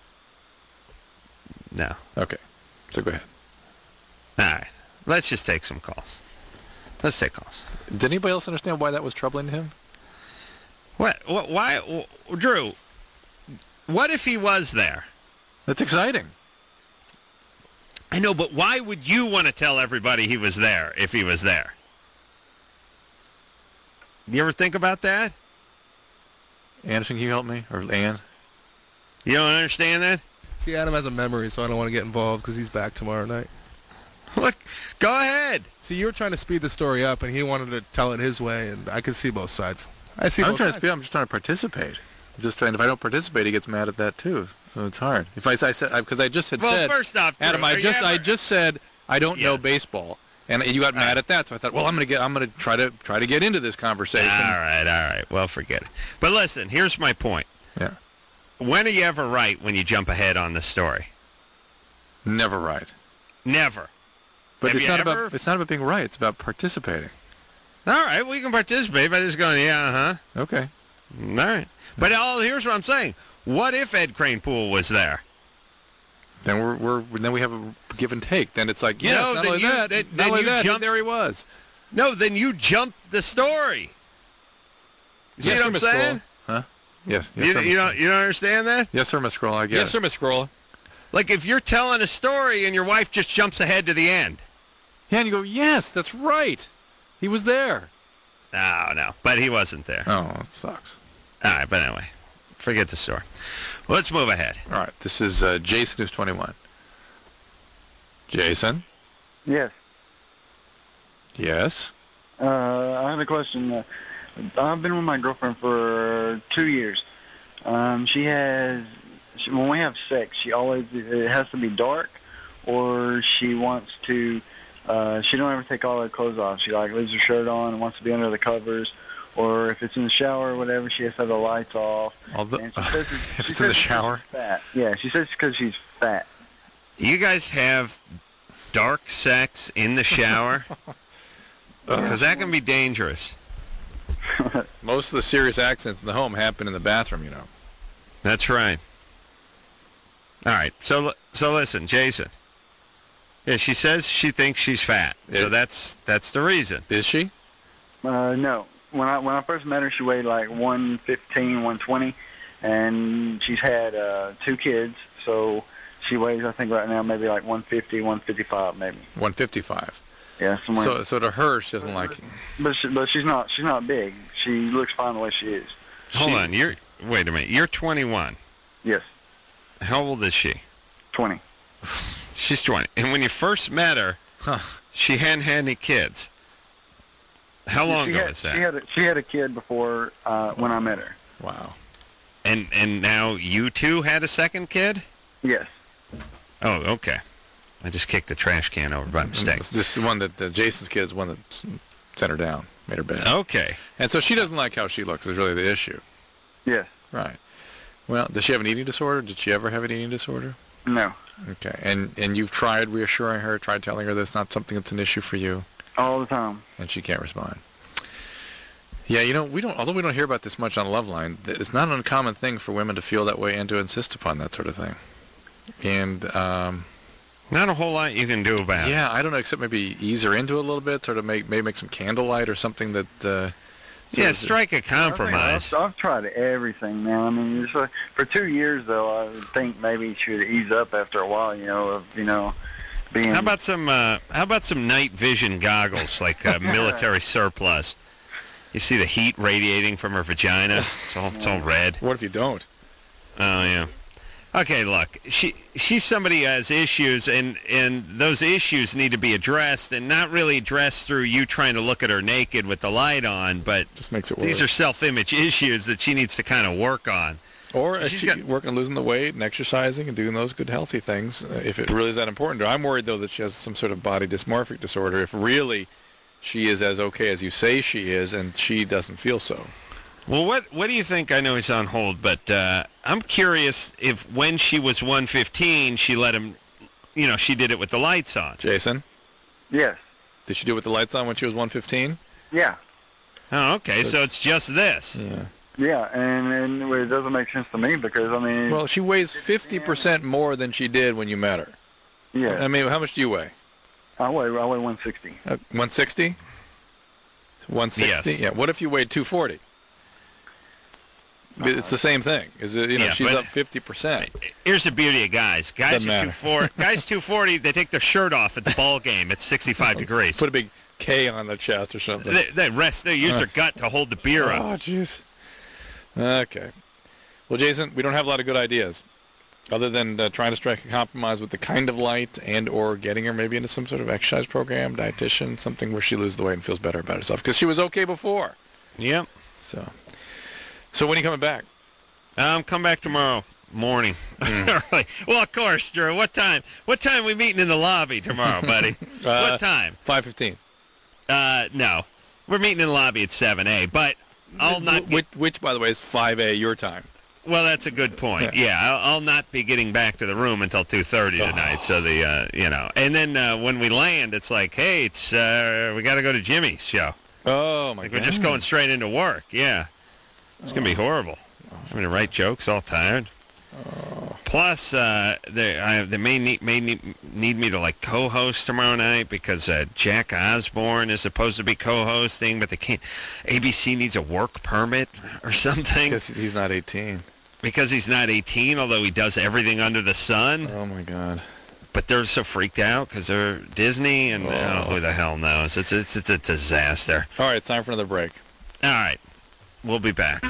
No. Okay. So go ahead. All right. Let's just take some calls. Let's take calls. Did anybody else understand why that was troubling to him? What? Why? Drew, what if he was there? That's exciting. I know, but why would you want to tell everybody he was there if he was there? You ever think about that? Anderson, can you help me? Or Ann? You don't understand that? See, Adam has a memory, so I don't want to get involved because he's back tomorrow night. Look, go ahead. See, you were trying to speed the story up, and he wanted to tell it his way, and I could see both sides. I'm just trying to participate. If I don't participate, he gets mad at that too. So it's hard. If I said because I just had said, first off, Drew, Adam, I just said I don't know baseball, and you got mad at that. So I thought, well, I'm gonna try to get into this conversation. All right. Well, forget it. But listen, here's my point. Yeah. When are you ever right when you jump ahead on the story? Never right. Never. But Have it's you not ever- about it's not about being right. It's about participating. All right, we can participate by just going, yeah, uh-huh. Okay. All right. But here's what I'm saying. What if Ed Kranepool was there? Then then we have a give and take. Then it's like, yes, No, not then only you- that, then- not then only you that, jump- there he was. No, then you jumped the story. See Yes, what sir, I'm Miss saying? Scroll. Huh? Yes. You don't understand that? Yes, sir, Miss Scroll. I get Yes, it. sir, Miss Scroll. Like if you're telling a story and your wife just jumps ahead to the end. Yeah, and you go, yes, that's right. He was there. No, but he wasn't there. Oh, it sucks. All right, but anyway, forget the story. Let's move ahead. All right, this is Jason, who's 21. Jason? Yes. Yes? I have a question. I've been with my girlfriend for 2 years. When we have sex, it has to be dark, or she wants to, she don't ever take all her clothes off. She leaves her shirt on and wants to be under the covers, or if it's in the shower or whatever, she has to have the lights off. And she says if it's in the shower? Fat. Yeah, she says it's because she's fat. You guys have dark sex in the shower? Because that can be dangerous. Most of the serious accidents in the home happen in the bathroom, you know. That's right. All right. So listen, Jason. Yeah, she says she thinks she's fat. So that's the reason. Is she? No. When I first met her, she weighed like 115, 120, and she's had 2 kids. So she weighs, I think, right now maybe like 150, 155, maybe. 155. Yeah, somewhere. So to her, she doesn't like it. But she's not big. She looks fine the way she is. Hold on. Wait a minute. You're 21. Yes. How old is she? 20. She's 20. And when you first met her, she hadn't had any kids. How long ago was that? She had a kid before when I met her. Wow. And now you two had a second kid? Yes. Oh, okay. I just kicked the trash can over by mistake. This is one that Jason's kid is one that sent her down, made her bad. Okay. And so she doesn't like how she looks is really the issue. Yes. Right. Well, does she have an eating disorder? Did she ever have an eating disorder? No. Okay. And you've tried reassuring her, tried telling her that's not something that's an issue for you? All the time. And she can't respond. Yeah, although we don't hear about this much on Loveline, it's not an uncommon thing for women to feel that way and to insist upon that sort of thing. And not a whole lot you can do about it. Yeah, I don't know, except maybe ease her into it a little bit, sort of maybe make some candlelight or something that... strike a compromise. I've tried everything now. I mean, for 2 years, though, I would think maybe she would ease up after a while, being... How about some night vision goggles, like military surplus? You see the heat radiating from her vagina. It's all red. What if you don't? Oh, yeah. Okay, look, she's somebody who has issues, and those issues need to be addressed, and not really addressed through you trying to look at her naked with the light on, but just makes it these worse. are self-image issues that she needs to kind of work on. Or she work on losing the weight and exercising and doing those good healthy things, if it really is that important to her. I'm worried, though, that she has some sort of body dysmorphic disorder, if really she is as okay as you say she is, and she doesn't feel so. Well, what do you think? I know he's on hold, but I'm curious if when she was 115, she let him, she did it with the lights on. Jason? Yes. Did she do it with the lights on when she was 115? Yeah. Oh, okay, so it's just this. Yeah. Yeah, and it doesn't make sense to me because, I mean... Well, she weighs 50% more than she did when you met her. Yeah. I mean, how much do you weigh? I weigh 160. 160? 160? Yes. Yeah. What if you weighed 240? It's the same thing. She's up 50%. Here's the beauty of guys. Guys Doesn't are 240, they take their shirt off at the ball game at 65 degrees. Put a big K on their chest or something. They rest. They use their gut to hold the beer up. Oh, jeez. Okay. Well, Jason, we don't have a lot of good ideas, other than trying to strike a compromise with the kind of light and or getting her maybe into some sort of exercise program, dietitian, something where she loses the weight and feels better about herself, because she was okay before. Yep. So when are you coming back? Come back tomorrow morning. Early. Well, of course, Drew. What time? What time are we meeting in the lobby tomorrow, buddy? What time? 5:15. No. We're meeting in the lobby at 7A, but I'll not... Which, by the way, is 5A your time. Well, that's a good point. Yeah, I'll not be getting back to the room until 2:30 tonight. So and then when we land, it's like, hey, it's we got to go to Jimmy's show. Oh my God! We're just going straight into work. Yeah, it's gonna be horrible. I'm gonna write jokes, all tired. Plus, they may need me to like co-host tomorrow night because Jack Osborne is supposed to be co-hosting, but they can't. ABC needs a work permit or something because he's not 18. Because he's not 18, although he does everything under the sun. Oh my God! But they're so freaked out because they're Disney, and who the hell knows? It's a disaster. All right, it's time for another break. All right, we'll be back.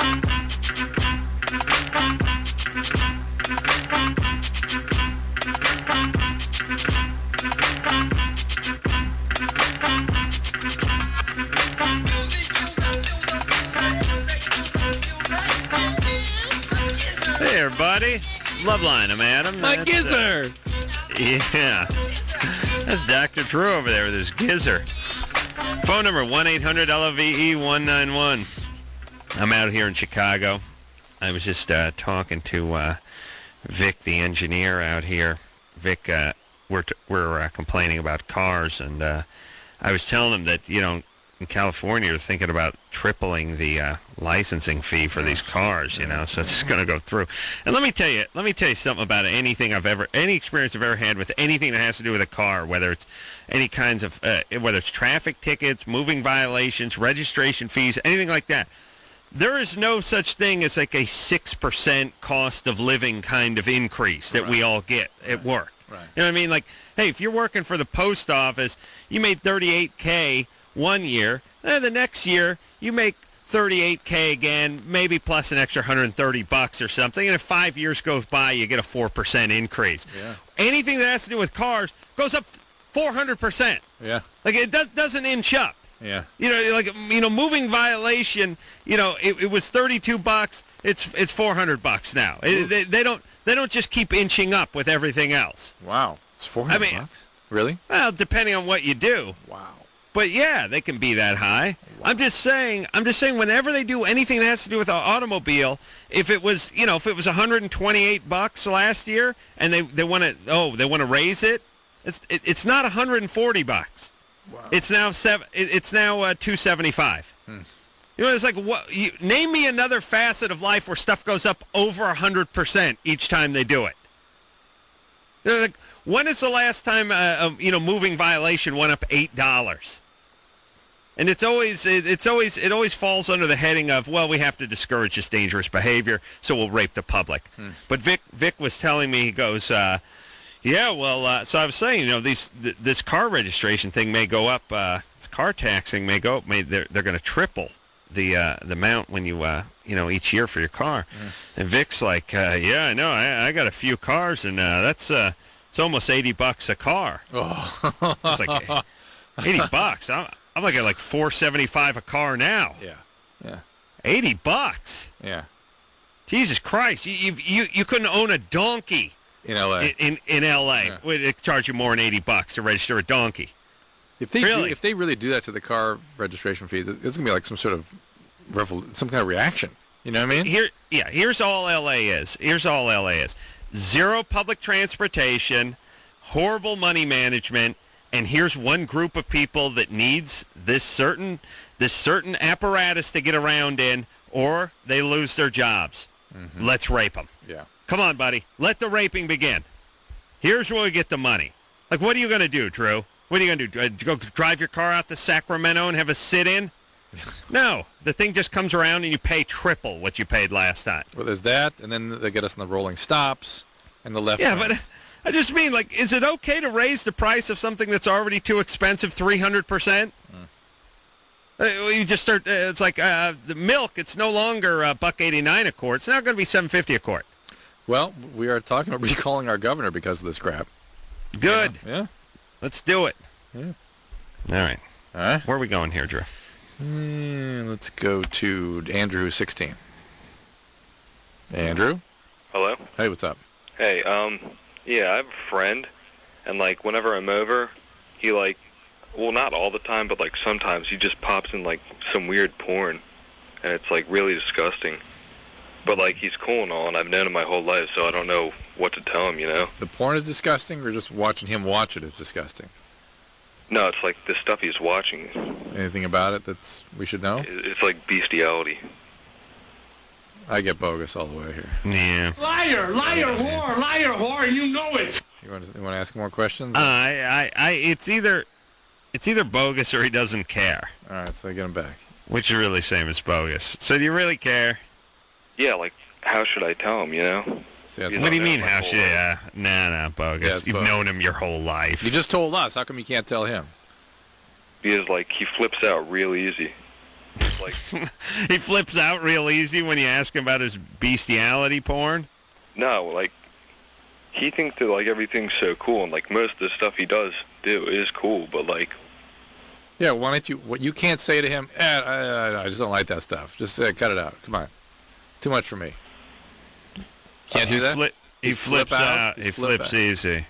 Hey, everybody. Loveline, I'm Adam. My Gizzer! Yeah. That's Dr. Drew over there with his Gizzer. Phone number 1-800-LOVE-191. I'm out here in Chicago. I was just talking to Vic, the engineer out here. Vic, we're complaining about cars, and I was telling him that, in California, they're thinking about tripling the licensing fee for these cars, so it's going to go through. And let me tell you something about any experience I've ever had with anything that has to do with a car, whether it's any kinds of, whether it's traffic tickets, moving violations, registration fees, anything like that. There is no such thing as like a 6% cost of living kind of increase that we all get at work. Right. You know what I mean? Like, hey, if you're working for the post office, you made $38K one year, then the next year you make $38K again, maybe plus an extra $130 or something, and if 5 years goes by, you get a 4% increase. Yeah. Anything that has to do with cars goes up 400%. Yeah. Like, it doesn't inch up. Yeah. Moving violation, it was $32, it's $400 now. They don't just keep inching up with everything else. Wow. It's $400? Really? Well, depending on what you do. Wow. But yeah, they can be that high. Wow. I'm just saying whenever they do anything that has to do with an automobile, if it was $128 last year and they want to raise it, it's not $140. Wow. It's now $275. It's like name me another facet of life where stuff goes up over 100% each time they do it. Like, when is the last time moving violation went up $8? And it always falls under the heading of, well, we have to discourage this dangerous behavior, so we'll rape the public. But Vic was telling me, he goes, so I was saying, this car registration thing may go up. This car taxing may go up. They're going to triple the amount when you each year for your car. And Vic's like, yeah, I know. I got a few cars, and it's almost $80 a car. Oh, it's like $80. I'm looking at like $475 a car now. Yeah. $80. Yeah. Jesus Christ! You couldn't own a donkey in L.A. In L.A. Yeah. It charge you more than $80 to register a donkey. If they really do that to the car registration fees, it's gonna be like some sort of some kind of reaction. You know what I mean? Here's all L.A. is. Zero public transportation, horrible money management, and here's one group of people that needs this certain apparatus to get around in, or they lose their jobs. Mm-hmm. Let's rape them. Yeah. Come on, buddy. Let the raping begin. Here's where we get the money. Like, what are you going to do, Drew? What are you going to do? Go drive your car out to Sacramento and have a sit-in? No. The thing just comes around and you pay triple what you paid last time. Well, there's that, and then they get us in the rolling stops and the left. Yeah, but I just mean, like, is it okay to raise the price of something that's already too expensive 300%? You just start. It's like the milk. It's no longer $1.89 a quart. It's now going to be $7.50 a quart. Well, we are talking about recalling our governor because of this crap. Good. Yeah. Let's do it. Yeah. All right. Where are we going here, Drew? Let's go to Andrew, 16. Andrew? Hello? Hey, what's up? Hey, yeah, I have a friend, and, like, whenever I'm over, he, like, well, not all the time, but, like, sometimes he just pops in, like, some weird porn, and it's, like, really disgusting. But, like, he's cool and all, and I've known him my whole life, so I don't know what to tell him, you know? The porn is disgusting, or just watching him watch it is disgusting? No, it's like the stuff he's watching. Anything about it that we should know? It's like bestiality. I get bogus all the way here. Yeah. Liar, whore, and you know it. You want to ask more questions? It's either bogus or he doesn't care. All right, so I get him back. Which is really same as bogus. So do you really care? Yeah, like, how should I tell him, you know? See, what do you mean, how should I? Nah, bogus. Yeah, You've known him your whole life. You just told us. How come you can't tell him? Because, like, he flips out real easy. Like, he flips out real easy when you ask him about his bestiality porn? No, like, he thinks that, like, everything's so cool, and, like, most of the stuff he does do is cool, but, like... Yeah, why don't you... What you can't say to him, I just don't like that stuff. Just cut it out. Come on. Too much for me. Can't do that? He flips out. He flips easy.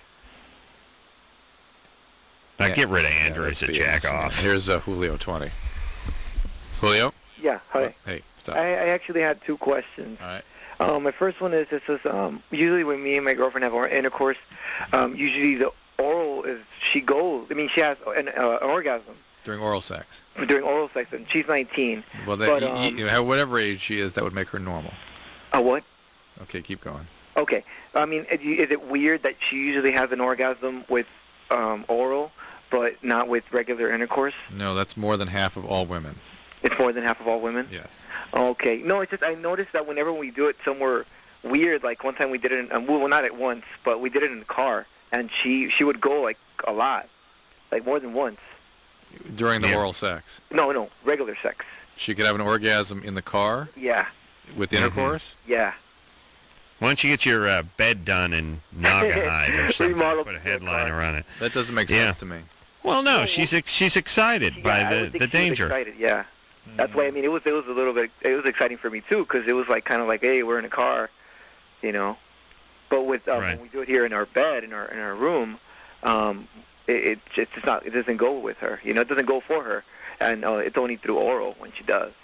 Now get rid of Andrew as a jack-off. Here's Julio 20. Julio? Yeah, hi. Hey, what's up? I actually had two questions. All right. My first one is, usually when me and my girlfriend have intercourse, usually the oral is, she has an orgasm. During oral sex? During oral sex, and she's 19. Well, whatever age she is, that would make her normal. What? Okay, keep going. Okay. I mean, is it weird that she usually has an orgasm with oral, but not with regular intercourse? No, that's more than half of all women. It's more than half of all women? Yes. Okay. No, it's just I noticed that whenever we do it somewhere weird, like one time we did it well, not at once, but we did it in the car, and she would go, like, a lot, like more than once. During the oral sex? No, regular sex. She could have an orgasm in the car? Yeah. With intercourse? Yeah. Why don't you get your bed done in Naugahyde or something? Put a headliner on it. That doesn't make sense to me. Well, no, she's excited by the danger. Excited, yeah. That's why, I mean, it was a little bit, it was exciting for me, too, because it was like kind of like, hey, we're in a car, you know. But with when we do it here in our bed, in our room, it doesn't go with her, you know, it doesn't go for her. And it's only through oral when she does.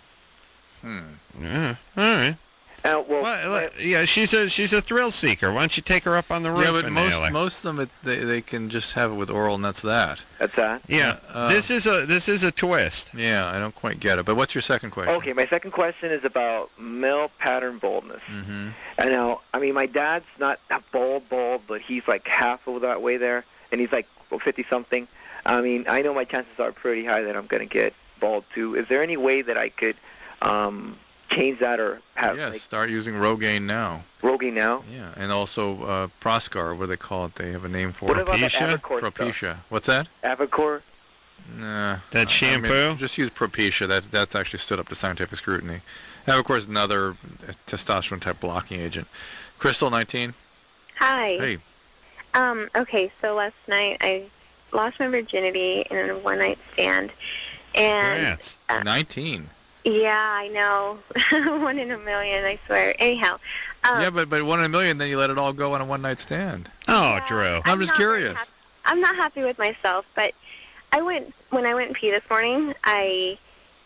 Yeah, all right. Yeah, she's a thrill seeker. Why don't you take her up on the roof? Yeah, but and nail her? most of them they can just have it with oral, and that's that. That's that. Yeah, this is a twist. Yeah, I don't quite get it. But what's your second question? Okay, my second question is about male pattern baldness. Mm-hmm. And now, I mean, my dad's not bald, but he's like half of that way there, and he's like 50-something. I mean, I know my chances are pretty high that I'm going to get bald too. Is there any way that I could change that or have? Yes, start using Rogaine now. Rogaine now? Yeah, and also Proscar, what do they call it? They have a name for it. What about that Propecia. What's that? Avacor? Nah. That shampoo? I mean, just use Propecia. That's actually stood up to scientific scrutiny. Avacor is another testosterone-type blocking agent. Crystal, 19. Hi. Hey. Okay, so last night I lost my virginity in a one-night stand. And 19. Yeah, I know. 1 in a million, I swear. Anyhow. Yeah, but 1 in a million, then you let it all go on a one-night stand. Oh, Drew. I'm just curious. I'm not happy with myself, but when I went and pee this morning, it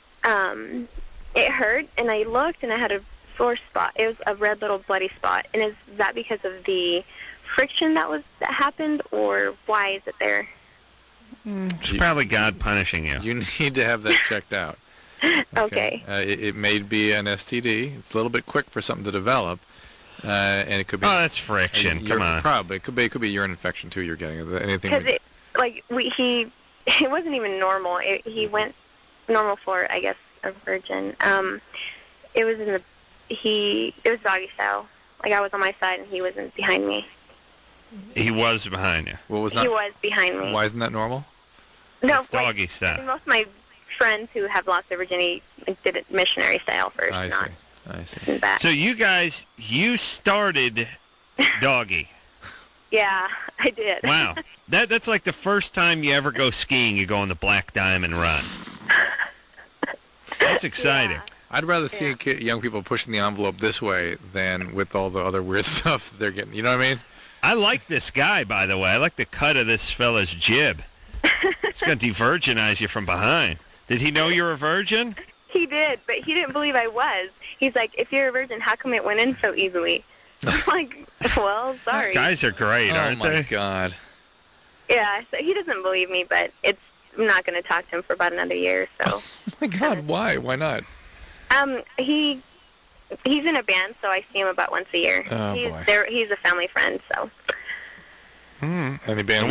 hurt, and I looked, and I had a sore spot. It was a red little bloody spot. And is that because of the friction that happened, or why is it there? It's probably God punishing you. You need to have that checked out. Okay. It may be an STD. It's a little bit quick for something to develop, and it could be. Oh, that's friction. Come on. Probably it could be a urine infection too. You're getting anything. Because it wasn't even normal. He went normal for, I guess, a virgin. It was it was doggy style. Like I was on my side and he wasn't behind me. He was behind you. He was behind me. Why isn't that normal? No, it's doggy style. Most of my friends who have lost their virginity did it missionary style first. I see. So you started doggy. Yeah, I did. Wow. That's like the first time you ever go skiing, you go on the Black Diamond Run. That's exciting. Yeah. I'd rather see young people pushing the envelope this way than with all the other weird stuff they're getting. You know what I mean? I like this guy, by the way. I like the cut of this fella's jib. It's going to de-virginize you from behind. Did he know you're a virgin? He did, but he didn't believe I was. He's like, if you're a virgin, how come it went in so easily? I'm like, well, sorry. Guys are great, aren't they? Oh, my God. Yeah, so he doesn't believe me, but I'm not going to talk to him for about another year. So. Oh, my God, why? Why not? He's in a band, so I see him about once a year. Oh, boy. He's a family friend, so. Any band?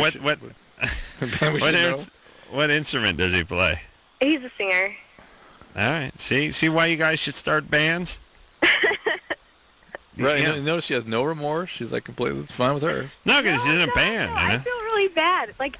What instrument does he play? He's a singer. All right. See why you guys should start bands? Right. Yeah. You notice she has no remorse. She's like completely it's fine with her. No, because she's in a band. No, I feel really bad. Like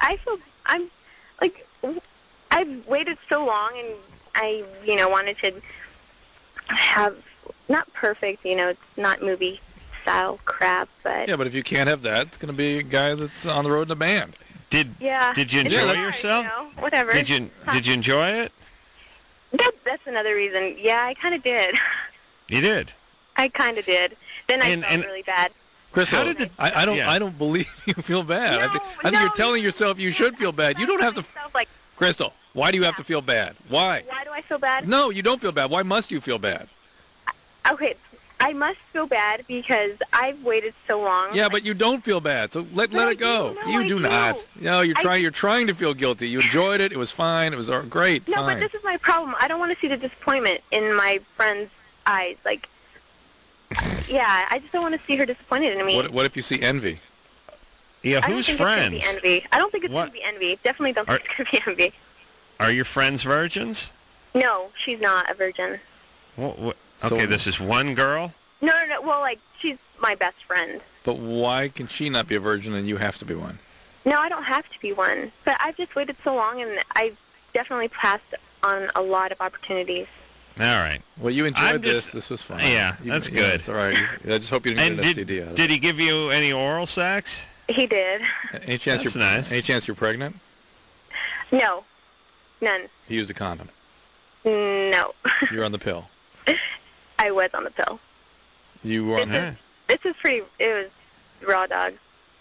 I've waited so long, and I wanted to have not perfect. It's not movie style crap, but yeah. But if you can't have that, it's going to be a guy that's on the road in a band. Did you enjoy yourself? Whatever. Did you enjoy it? That's another reason. Yeah, I kind of did. You did. I kind of did. Then I felt really bad. Crystal, I don't believe you feel bad. No, I think you're telling yourself you should feel bad. You don't have to. Crystal, why do you have to feel bad? Why? Why do I feel bad? No, you don't feel bad. Why must you feel bad? Okay, I must feel bad because I've waited so long. Yeah, but you don't feel bad, so let it go. You do not. No, you're trying to feel guilty. You enjoyed it. It was fine. It was great. No, fine. but this is my problem. I don't want to see the disappointment in my friend's eyes. Like, yeah, I just don't want to see her disappointed in me. What if you see envy? Yeah, I who's don't think friends? It's gonna be envy. I don't think it's going to be envy. Definitely don't think it's going to be envy. Are your friends virgins? No, she's not a virgin. Okay, this is one girl? No. Well, like, she's my best friend. But why can she not be a virgin and you have to be one? No, I don't have to be one. But I've just waited so long, and I've definitely passed on a lot of opportunities. All right. Well, you enjoyed this. This was fun. Yeah, that's good. It's all right. I just hope you didn't get an STD out of it. Did he give you any oral sex? He did. Any chance That's nice. Any chance you're pregnant? No. None. He used a condom. No. You're on the pill. I was on the pill. You were on the This is pretty... It was raw dog.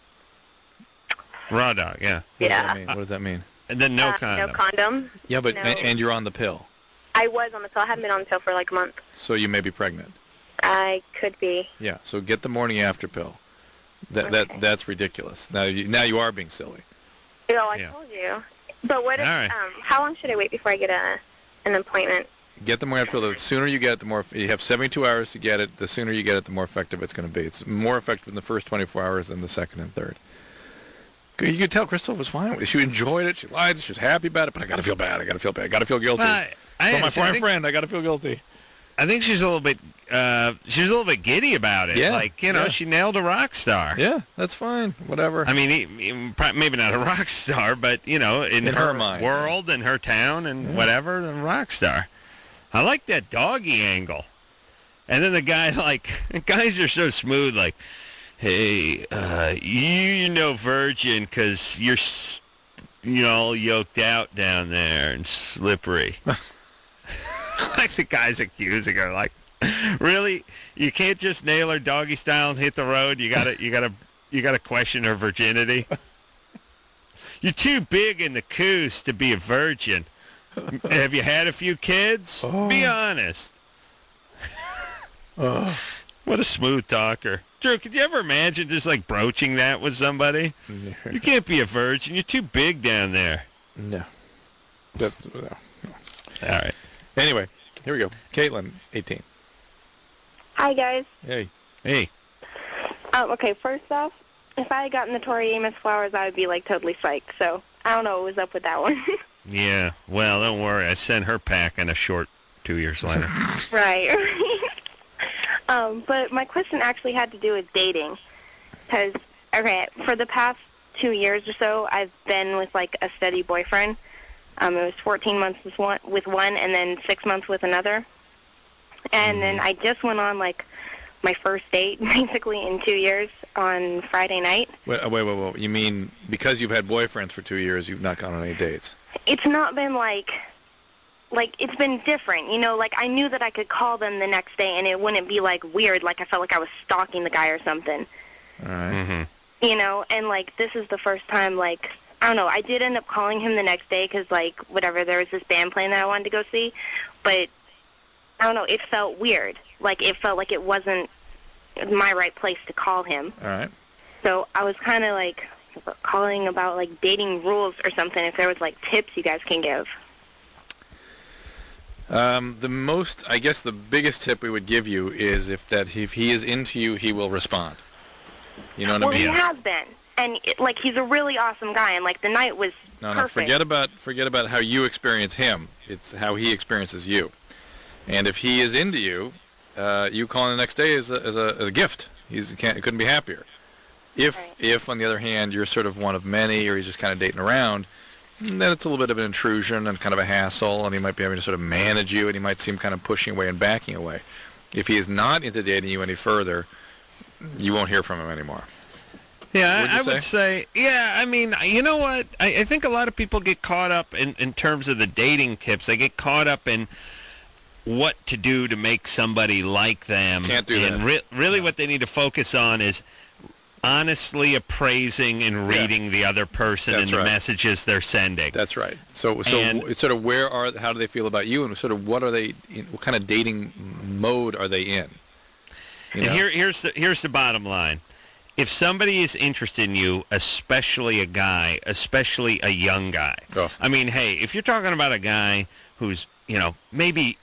Raw dog, yeah. What does that mean? And then no condom. No condom. Yeah, but No. and you're on the pill. I was on the pill. I haven't been on the pill for like a month. So you may be pregnant. I could be. Yeah. So get the morning after pill. That's ridiculous. Now you are being silly. No, I told you. But what if? How long should I wait before I get an appointment? Get the morning after pill. The sooner you get it, the more you have 72 hours to get it. The sooner you get it, the more effective it's going to be. It's more effective in the first 24 hours than the second and third. You could tell Crystal was fine with it. She enjoyed it. She lied. She was happy about it. But I got to feel bad. I got to feel bad. I got to feel guilty. For my friend, I got to feel guilty. I think she's a little bit giddy about it. Yeah, like, she nailed a rock star. Yeah, that's fine. Whatever. I mean, maybe not a rock star, but, in her mind, world and her town and whatever, a rock star. I like that doggy angle. And then the guy, guys are so smooth, like, hey, you're no virgin because you're all yoked out down there and slippery. Like the guy's accusing her, like, really? You can't just nail her doggy style and hit the road. You gotta question her virginity. You're too big in the coos to be a virgin. Have you had a few kids? Be honest. What a smooth talker. Drew, could you ever imagine just broaching that with somebody? You can't be a virgin. You're too big down there. No. All right. Anyway, here we go. Caitlin, 18. Hi, guys. Hey. Okay, first off, if I had gotten the Tori Amos flowers, I would be, totally psyched. So, I don't know what was up with that one. Yeah. Well, don't worry. I sent her packing a short 2 years later. Right. But my question actually had to do with dating. Because, for the past 2 years or so, I've been with, a steady boyfriend. It was 14 months with one and then 6 months with another. And then I just went on, my first date, basically, in 2 years on Friday night. Wait. You mean because you've had boyfriends for 2 years, you've not gone on any dates? It's not been, it's been different. I knew that I could call them the next day and it wouldn't be, weird, I felt like I was stalking the guy or something. All right. Mm-hmm. And, this is the first time, I don't know, I did end up calling him the next day because, whatever, there was this band playing that I wanted to go see. But I don't know, it felt weird. Like, it felt like it wasn't my right place to call him. All right. So I was kind of, like, calling about, like, dating rules or something, if there was, like, tips you guys can give. I guess the biggest tip we would give you is if he is into you, he will respond. You know what I mean? Well, he has been. And, he's a really awesome guy, and, the night was perfect. Forget about how you experience him. It's how he experiences you. And if he is into you, you calling the next day is a gift. He couldn't be happier. If, on the other hand, you're sort of one of many, or he's just kind of dating around, then it's a little bit of an intrusion and kind of a hassle, and he might be having to sort of manage you, and he might seem kind of pushing away and backing away. If he is not into dating you any further, you won't hear from him anymore. Yeah, I would say, yeah, I mean, you know what? I think a lot of people get caught up in terms of the dating tips. They get caught up in what to do to make somebody like them. Can't do that. And really what they need to focus on is honestly appraising and reading the other person and the messages they're sending. That's right. So it's sort of how do they feel about you, and sort of what kind of dating mode are they in? You know? Here's the bottom line. If somebody is interested in you, especially a guy, especially a young guy, I mean, hey, if you're talking about a guy who's, maybe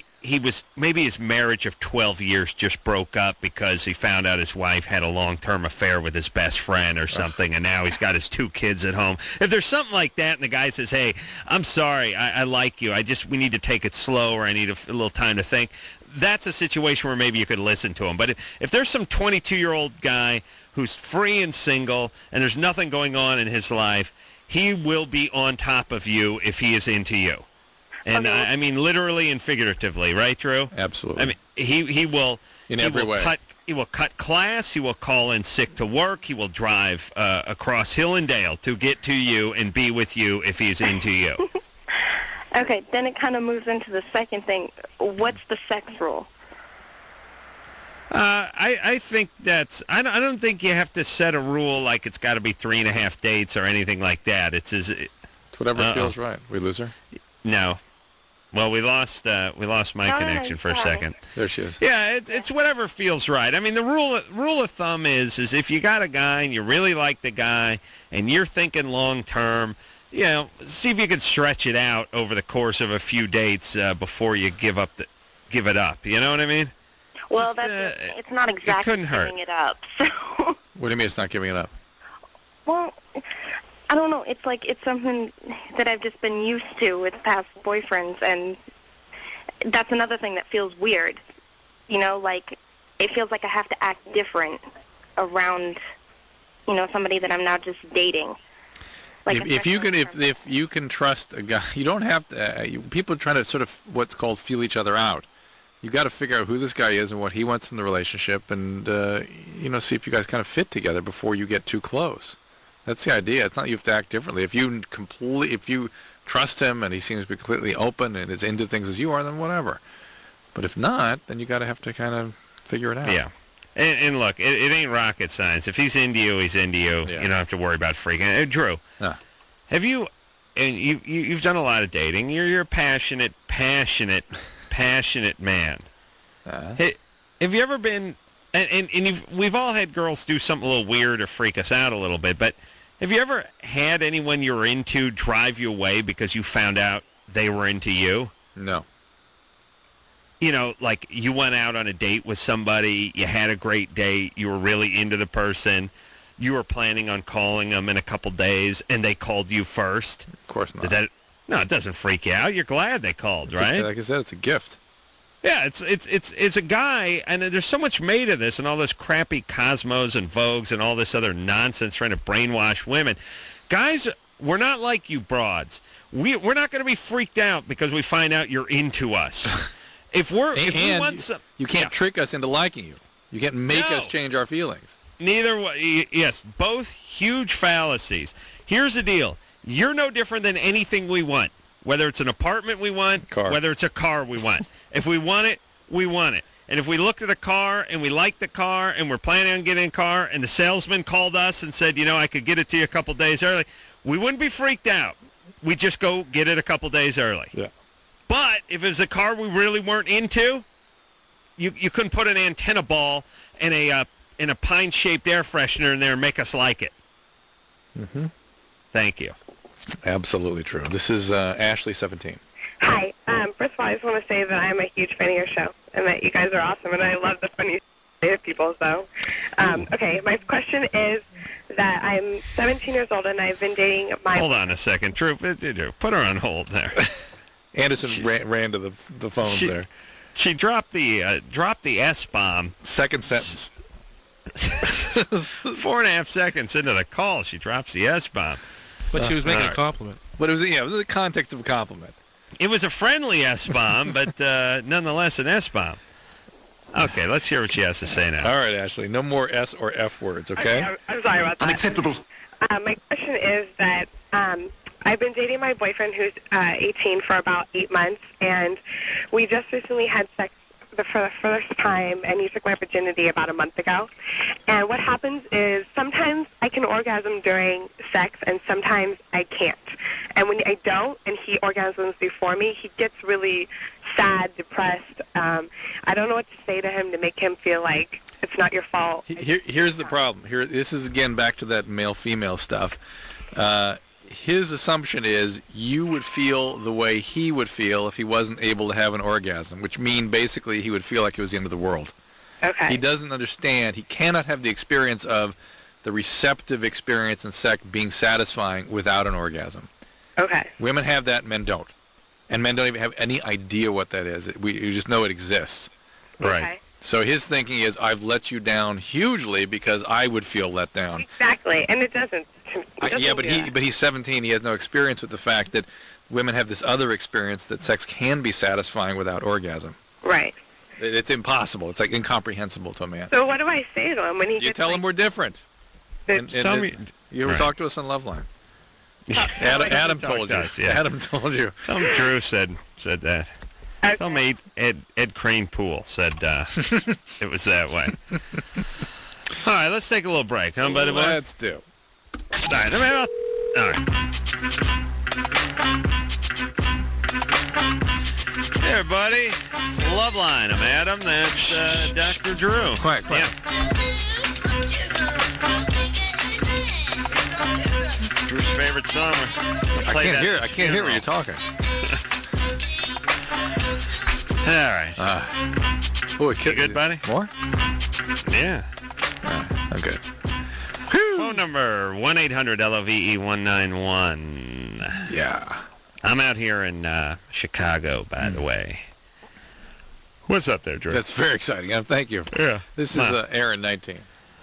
his marriage of 12 years just broke up because he found out his wife had a long-term affair with his best friend or something, and now he's got his 2 kids at home. If there's something like that and the guy says, hey, I'm sorry, I like you, we need to take it slow, or I need a little time to think, that's a situation where maybe you could listen to him. But if there's some 22-year-old guy who's free and single and there's nothing going on in his life, he will be on top of you if he is into you. And I mean literally and figuratively, right, Drew? Absolutely. I mean he will in every way. He will cut class, he will call in sick to work, he will drive across hill and dale to get to you and be with you if he's into you. Okay, then it kind of moves into the second thing. What's the sex rule? I think I don't think you have to set a rule like it's got to be 3.5 dates or anything like that. It's whatever feels right. We lose her? No. Well, we lost my connection for a second. There she is. Yeah, it's whatever feels right. I mean, the rule of thumb is if you got a guy and you really like the guy and you're thinking long term, see if you can stretch it out over the course of a few dates before you give it up. You know what I mean? Well, it's not exactly giving it up. So. What do you mean it's not giving it up? Well, I don't know. It's it's something that I've just been used to with past boyfriends, and that's another thing that feels weird. It feels like I have to act different around, somebody that I'm now just dating. If you can trust a guy, you don't have to. People are trying to sort of what's called feel each other out. You got to figure out who this guy is and what he wants in the relationship, and see if you guys kind of fit together before you get too close. That's the idea. It's not you have to act differently. If you trust him and he seems to be completely open and is into things as you are, then whatever. But if not, then you got to have to kind of figure it out. Yeah. And look, it ain't rocket science. If he's into you, he's into you. Yeah. You don't have to worry about freaking. Drew, have you? And you've done a lot of dating. You're a passionate man. Hey, have you ever been? And we've all had girls do something a little weird or freak us out a little bit. But have you ever had anyone you were into drive you away because you found out they were into you? No. Like you went out on a date with somebody, you had a great date, you were really into the person, you were planning on calling them in a couple days, and they called you first. Of course not. No, it doesn't freak you out. You're glad they called, right? Like I said, it's a gift. Yeah, it's a guy, and there's so much made of this, and all this crappy Cosmos and Vogues and all this other nonsense trying to brainwash women. Guys, we're not like you broads. We're not going to be freaked out because we find out you're into us. If we want some, you can't trick us into liking you. You can't make us change our feelings. Yes, both huge fallacies. Here's the deal. You're no different than anything we want. Whether it's an apartment we want, whether it's a car we want. If we want it, we want it. And if we looked at a car and we liked the car and we're planning on getting a car and the salesman called us and said, I could get it to you a couple days early, we wouldn't be freaked out. We'd just go get it a couple days early. Yeah. But if it was a car we really weren't into, you couldn't put an antenna ball and a pine-shaped air freshener in there and make us like it. Mm-hmm. Thank you. Absolutely true. This is Ashley, 17. Hi. First of all, I just want to say that I'm a huge fan of your show and that you guys are awesome, and I love the funny people. So, okay, my question is that I'm 17 years old, and I've been dating my... Hold on a second. Drew, put her on hold there. Anderson ran to the phones there. She dropped the S-bomb. Second sentence. 4.5 seconds into the call, she drops the S-bomb. But she was making a compliment. But it was the context of a compliment. It was a friendly S-bomb, but nonetheless an S-bomb. Okay, let's hear what she has to say now. All right, Ashley. No more S or F words, okay? I'm sorry about that. Unacceptable. My question is that I've been dating my boyfriend who's 18 for about 8 months, and we just recently had sex for the first time, and he took my virginity about a month ago. And what happens is sometimes I can orgasm during sex, and sometimes I can't. And when I don't, and he orgasms before me, he gets really sad, depressed. I don't know what to say to him to make him feel like it's not your fault. Here's the problem. This is, again, back to that male-female stuff. His assumption is you would feel the way he would feel if he wasn't able to have an orgasm, which means basically he would feel like it was the end of the world. Okay. He doesn't understand. He cannot have the experience of the receptive experience in sex being satisfying without an orgasm. Okay. Women have that, men don't. And men don't even have any idea what that is. You just know it exists. Right. Okay. So his thinking is, I've let you down hugely because I would feel let down. Exactly, and it doesn't. Yeah, but he's 17. He has no experience with the fact that women have this other experience that sex can be satisfying without orgasm. Right. It's impossible. It's like incomprehensible to a man. So what do I say to him when he You gets tell him we're different. Tell me. You ever talk to us on Loveline? Adam told you. Adam told you. Tell him Drew said that. Okay. Tell me Ed Crane Poole said it was that way. All right, let's take a little break, huh, buddy? Let's do. All right. Hey, everybody. It's Loveline. I'm Adam. That's Dr. Drew. Quiet. Yeah. Drew's favorite song. I can't hear what you're talking. All right. You good, buddy? More? Yeah. I'm good. Phone number 1-800-LOVE-191. Yeah. I'm out here in Chicago, by the way. What's up there, Drew? That's very exciting. Thank you. Yeah. This is Aaron, 19.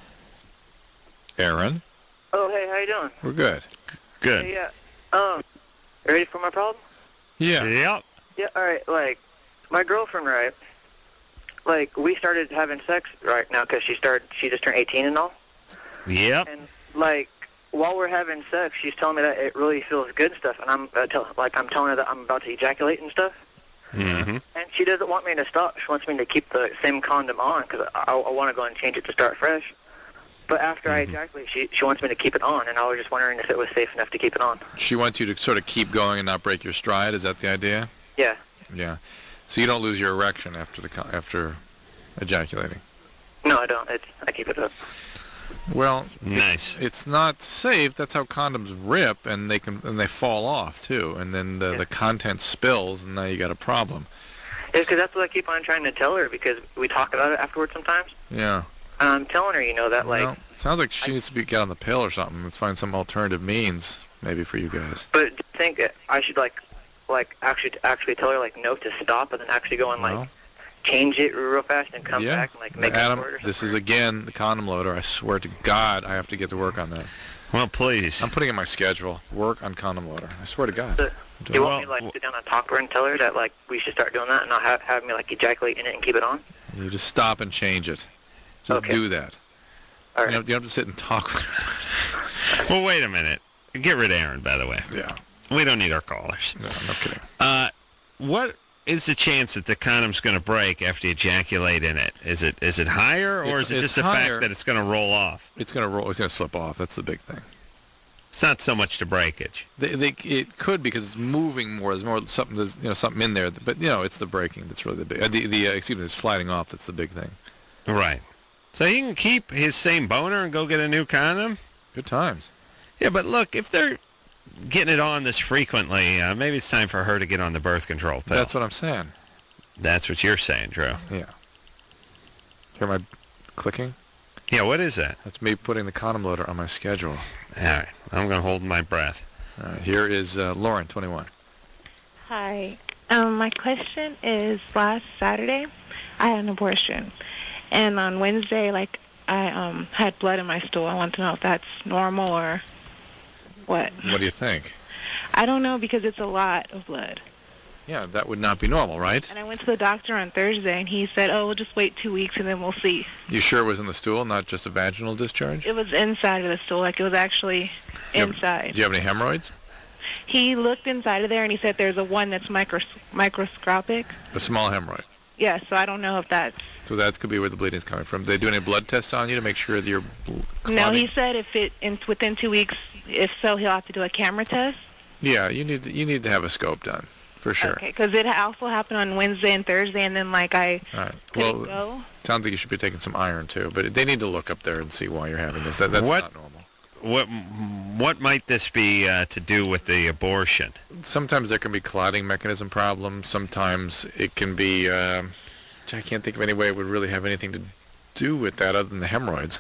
Aaron? Oh, hey, how you doing? We're good. Good. Hey, yeah. Ready for my problem? Yeah. Yep. Yeah, all right. Like, my girlfriend, right? Like, we started having sex right now because she just turned 18 and all. Yep. And, like, while we're having sex, she's telling me that it really feels good and stuff, and I'm telling her that I'm about to ejaculate and stuff. Mm-hmm. And she doesn't want me to stop. She wants me to keep the same condom on because I want to go and change it to start fresh. But after I ejaculate, she wants me to keep it on, and I was just wondering if it was safe enough to keep it on. She wants you to sort of keep going and not break your stride. Is that the idea? Yeah. Yeah. So you don't lose your erection after ejaculating? No, I don't. I keep it up. Well, nice. It's not safe. That's how condoms rip, and they fall off too, and then the content spills, and now you got a problem. Yeah, because that's what I keep on trying to tell her because we talk about it afterwards sometimes. Yeah. And I'm telling her, that Well, sounds like she needs to get on the pill or something. Let's find some alternative means, maybe for you guys. But do you think I should actually tell her no to stop, and then actually go and change it real fast and come back and make Adam, it work? this is again the condom loader. I swear to God, I have to get to work on that. Well, please. I'm putting in my schedule. Work on condom loader. I swear to God. Do you want me to sit down and talk to her and tell her that we should start doing that, and not have me ejaculate in it and keep it on? You just stop and change it. Just do that. All right. You don't have to sit and talk with her. Well, wait a minute. Get rid of Aaron, by the way. Yeah. We don't need our callers. No, I'm not kidding. What is the chance that the condom's going to break after you ejaculate in it? Is it higher, or is it just the fact that it's going to roll off? It's going to roll. It's going to slip off. That's the big thing. It's not so much the breakage. It could because it's moving more. There's more something. There's something in there. But it's the breaking that's really the big. The sliding off that's the big thing. Right. So he can keep his same boner and go get a new condom. Good times. Yeah, but look, if they're getting it on this frequently, maybe it's time for her to get on the birth control pill. That's what I'm saying. That's what you're saying, Drew. Yeah. Hear my clicking? Yeah, what is that? That's me putting the condom loader on my schedule. All right. I'm going to hold my breath. All right. Here is Lauren, 21. Hi. My question is, last Saturday, I had an abortion. And on Wednesday, I had blood in my stool. I want to know if that's normal or what. What do you think? I don't know because it's a lot of blood. Yeah, that would not be normal, right? And I went to the doctor on Thursday, and he said, we'll just wait 2 weeks, and then we'll see. You sure it was in the stool, not just a vaginal discharge? It was inside of the stool, it was actually inside. Do you have any hemorrhoids? He looked inside of there, and he said there's one that's microscopic. A small hemorrhoid? Yeah, so I don't know if that's... So that could be where the bleeding's coming from. Did they do any blood tests on you to make sure that you're clotting? No, he said within 2 weeks, if so, he'll have to do a camera test. Yeah, you need to have a scope done. For sure. Okay, because it also happened on Wednesday and Thursday, and then I couldn't go. Sounds like you should be taking some iron too, but they need to look up there and see why you're having this. That's not normal. What might this be to do with the abortion? Sometimes there can be clotting mechanism problems. Sometimes it can be. I can't think of any way it would really have anything to do with that other than the hemorrhoids.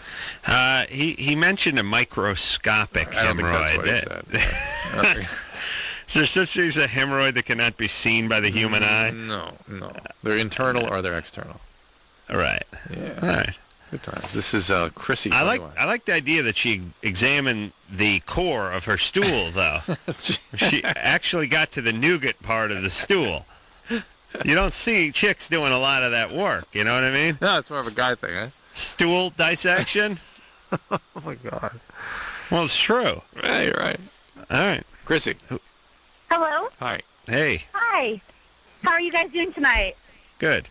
He mentioned a microscopic hemorrhoid. I don't think that's what he said. Is there such thing as a hemorrhoid that cannot be seen by the human eye? No. They're internal or they're external. All right. Yeah. All right. Good times. This is Chrissy. I like the idea that she examined the core of her stool, though. She actually got to the nougat part of the stool. You don't see chicks doing a lot of that work. You know what I mean? No, it's more of a guy thing, eh? Stool dissection. Oh my God. Well, it's true. Yeah, you're right. All right, Chrissy. Hello. Hi. Hey. Hi. How are you guys doing tonight? Good.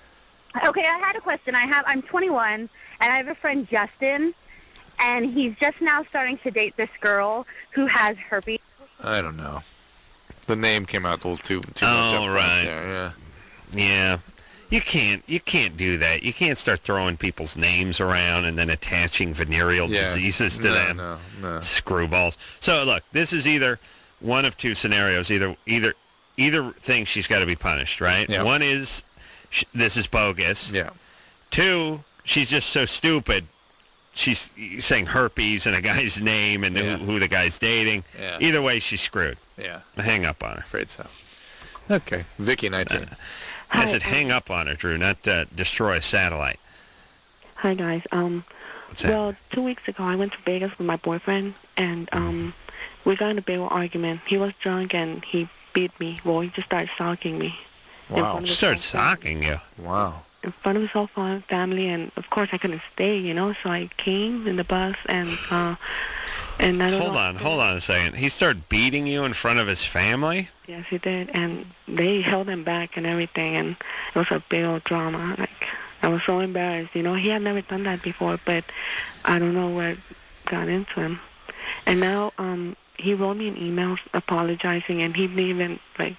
Okay, I had a question. I'm 21, and I have a friend, Justin, and he's just now starting to date this girl who has herpes. I don't know. The name came out a little too much Oh, up right. There, yeah. You can't do that. You can't start throwing people's names around and then attaching venereal diseases to them. No. Screwballs. So look, this is either one of two scenarios. Either thing, she's got to be punished, right? Yeah. One is this is bogus. Yeah. Two, she's just so stupid. She's saying herpes and a guy's name and who the guy's dating. Yeah. Either way, she's screwed. Yeah. Hang up on her. Afraid so. Okay. Vicky, 19. I said hang up on her, Drew, not destroy a satellite. Hi, guys. Well, 2 weeks ago, I went to Vegas with my boyfriend, and we got in a big argument. He was drunk, and he beat me. Well, he just started socking me. Wow. Started socking you? Wow. In front of his whole family, and, of course, I couldn't stay, so I came in the bus, and I don't know. Hold on a second. He started beating you in front of his family? Yes, he did, and they held him back and everything, and it was a big old drama. I was so embarrassed, He had never done that before, but I don't know what got into him. And now he wrote me an email apologizing, and he didn't even,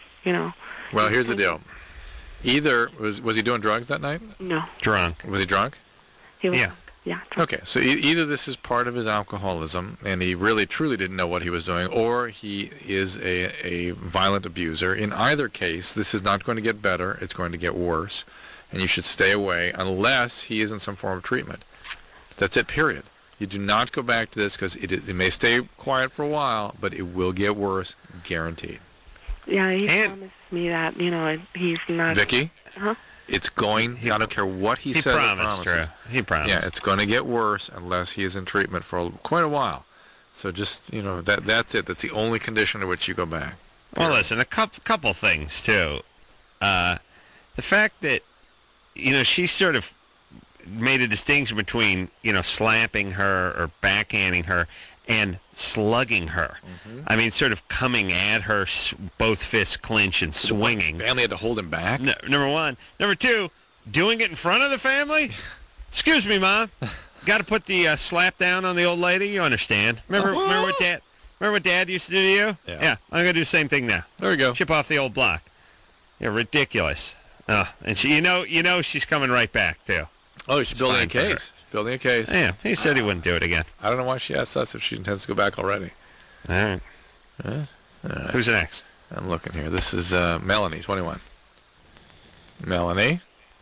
Well, here's the deal. Either, was he doing drugs that night? No. Drunk. Was he drunk? He was drunk. Yeah. Okay, so either this is part of his alcoholism, and he really truly didn't know what he was doing, or he is a violent abuser. In either case, this is not going to get better. It's going to get worse, and you should stay away unless he is in some form of treatment. That's it, period. You do not go back to this because it may stay quiet for a while, but it will get worse, guaranteed. Yeah, he promised me that, he's not... Vicky? Huh? It's going, I don't care what he says. He promised. Yeah, it's going to get worse unless he is in treatment for quite a while. So just, that's it. That's the only condition to which you go back. Well, listen, a couple things, too. The fact that, she sort of made a distinction between, slapping her or backhanding her and slugging her. Mm-hmm. I mean, sort of coming at her, both fists clenched and swinging. The family had to hold him back? No, number one. Number two, doing it in front of the family? Excuse me, Mom. Got to put the slap down on the old lady. You understand? Remember what Dad used to do to you? Yeah. I'm gonna do the same thing now. There we go. Chip off the old block. Yeah, ridiculous. And she, you know, she's coming right back too. Oh, she's building a case. Building a case. Yeah, he said he wouldn't do it again. I don't know why she asked us if she intends to go back already. All right. All right. Who's next? I'm looking here. This is Melanie, 21. Melanie.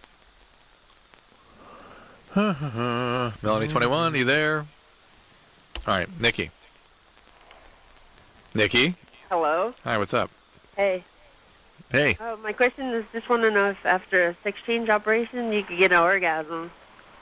Melanie, 21. You there? All right, Nikki. Nikki. Hello. Hi. What's up? Hey. Hey. My question is, just want to know if after a sex change operation you could get an orgasm.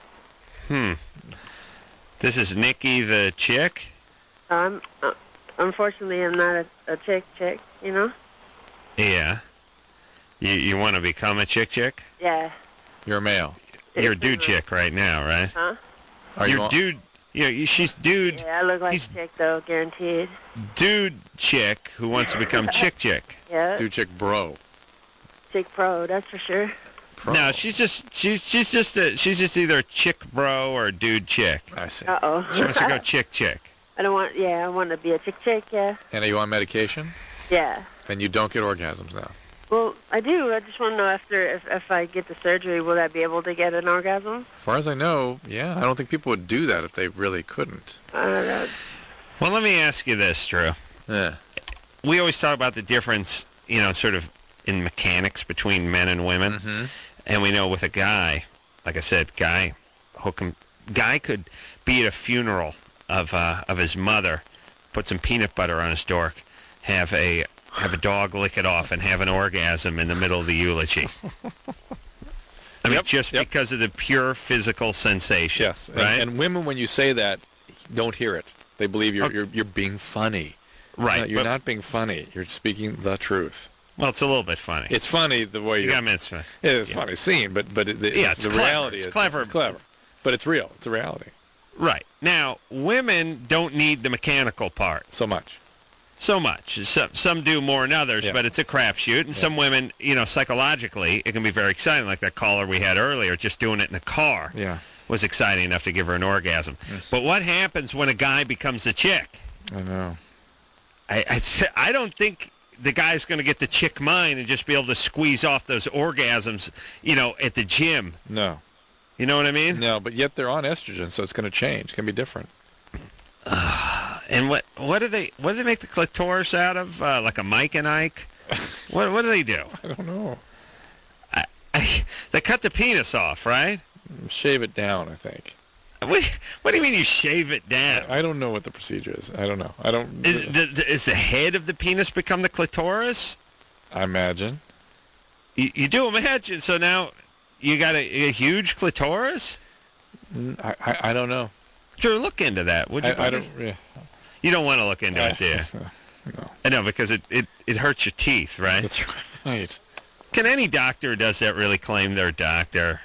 This is Nikki, the chick. Unfortunately, I'm not a chick, you know? Yeah. You want to become a chick? Yeah. You're a male. You're a dude chick right now, right? Huh? You're dude. She's dude. Yeah, I look like a chick, though, guaranteed. Dude chick who wants to become chick. Yeah. Dude chick bro. Chick pro, that's for sure. Pro. No, she's just either a chick bro or a dude chick. I see. Uh-oh. She wants to go chick. I want to be a chick, yeah. And are you on medication? Yeah. And you don't get orgasms now? Well, I do. I just want to know if I get the surgery, will I be able to get an orgasm? As far as I know, yeah. I don't think people would do that if they really couldn't. I don't know. Well, let me ask you this, Drew. Yeah. We always talk about the difference, sort of in mechanics between men and women. Mm-hmm. And we know with a guy, like I said, guy could be at a funeral of his mother, put some peanut butter on his dork, have a dog lick it off, and have an orgasm in the middle of the eulogy. I mean, because of the pure physical sensation. Yes, right. And women, when you say that, don't hear it. They believe you're being funny. Right. No, you're not being funny. You're speaking the truth. Well, it's a little bit funny. It's funny the way you. I mean, it's funny. It is funny scene, but the clever. reality it's is clever. It's clever, but it's real. It's a reality. Right. Now, women don't need the mechanical part so much. Some do more than others, but it's a crapshoot. And some women, psychologically, it can be very exciting. Like that caller we had earlier, just doing it in the car was exciting enough to give her an orgasm. Yes. But what happens when a guy becomes a chick? I know. I don't think the guy's going to get the chick mind and just be able to squeeze off those orgasms, at the gym. No. You know what I mean? No, but yet they're on estrogen, so it's going to change. It's going to be different. And what do they make the clitoris out of? Like a Mike and Ike? What do they do? I don't know. They cut the penis off, right? Shave it down, I think. What do you mean you shave it down? I don't know what the procedure is. I don't know. Is the head of the penis become the clitoris? I imagine. You do imagine. So now you got a huge clitoris? I don't know. Drew, look into that, would you? I don't. Yeah. You don't want to look into it, do you? No. I know, because it hurts your teeth, right? That's right. Can any doctor who does that really claim they're a doctor?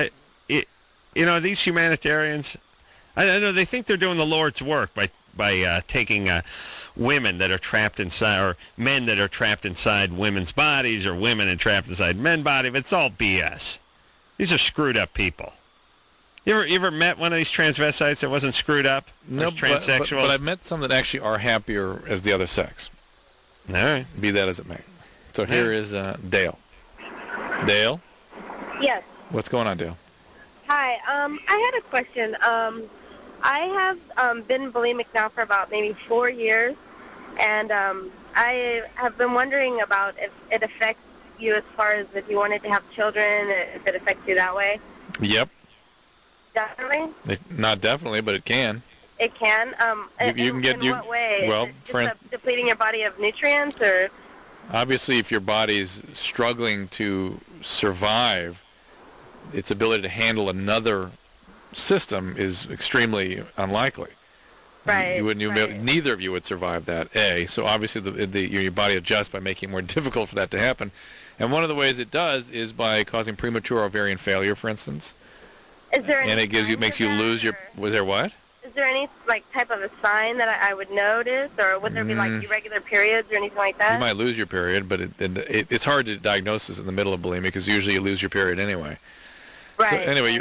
These humanitarians, I know they think they're doing the Lord's work by taking women that are trapped inside, or men that are trapped inside women's bodies, or women and trapped inside men's bodies. But it's all BS. These are screwed up people. You ever met one of these transvestites that wasn't screwed up? No, transsexuals. But I've met some that actually are happier as the other sex. All right. Be that as it may. So here is Dale. Dale? Yes. What's going on, Dale? Hi. I had a question. I have been bulimic now for about maybe 4 years, and I have been wondering about if it affects you as far as if you wanted to have children, if it affects you that way. Yep. Definitely? Not definitely, but it can. It can? You can get... In what way? Well, depleting your body of nutrients, or... Obviously, if your body's struggling to survive, its ability to handle another system is extremely unlikely. Right. Neither of you would survive that, A. So obviously your body adjusts by making it more difficult for that to happen. And one of the ways it does is by causing premature ovarian failure, for instance. Is there any and it makes you lose your... Was there what? Is there any type of a sign that I would notice, or would there be irregular periods or anything like that? You might lose your period, but it's hard to diagnose this in the middle of bulimia because usually you lose your period anyway. Right. So anyway,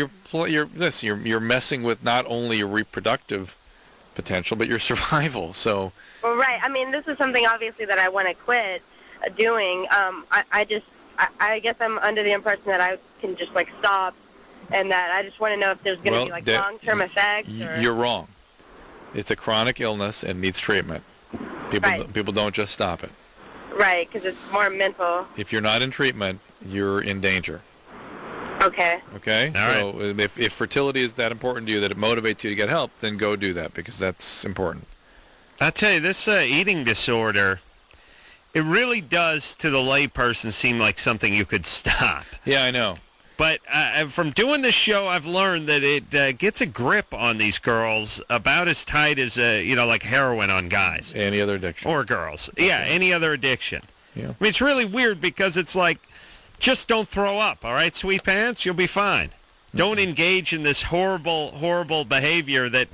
you're messing with not only your reproductive potential, but your survival. So. Well, right. I mean, this is something obviously that I want to quit doing. I guess I'm under the impression that I can just like stop, and that I just want to know if there's going to be like long-term effects. You're wrong. It's a chronic illness and needs treatment. People don't just stop it. Right, because it's more mental. If you're not in treatment, you're in danger. Okay. Okay? All right. If fertility is that important to you, that it motivates you to get help, then go do that, because that's important. I'll tell you, this eating disorder, it really does, to the layperson, seem like something you could stop. Yeah, I know. But from doing this show, I've learned that it gets a grip on these girls about as tight as, like heroin on guys. Any other addiction. Or girls. Yeah, any other addiction. Yeah. I mean, it's really weird because it's like, just don't throw up, all right, sweet pants? You'll be fine. Don't engage in this horrible, horrible behavior that,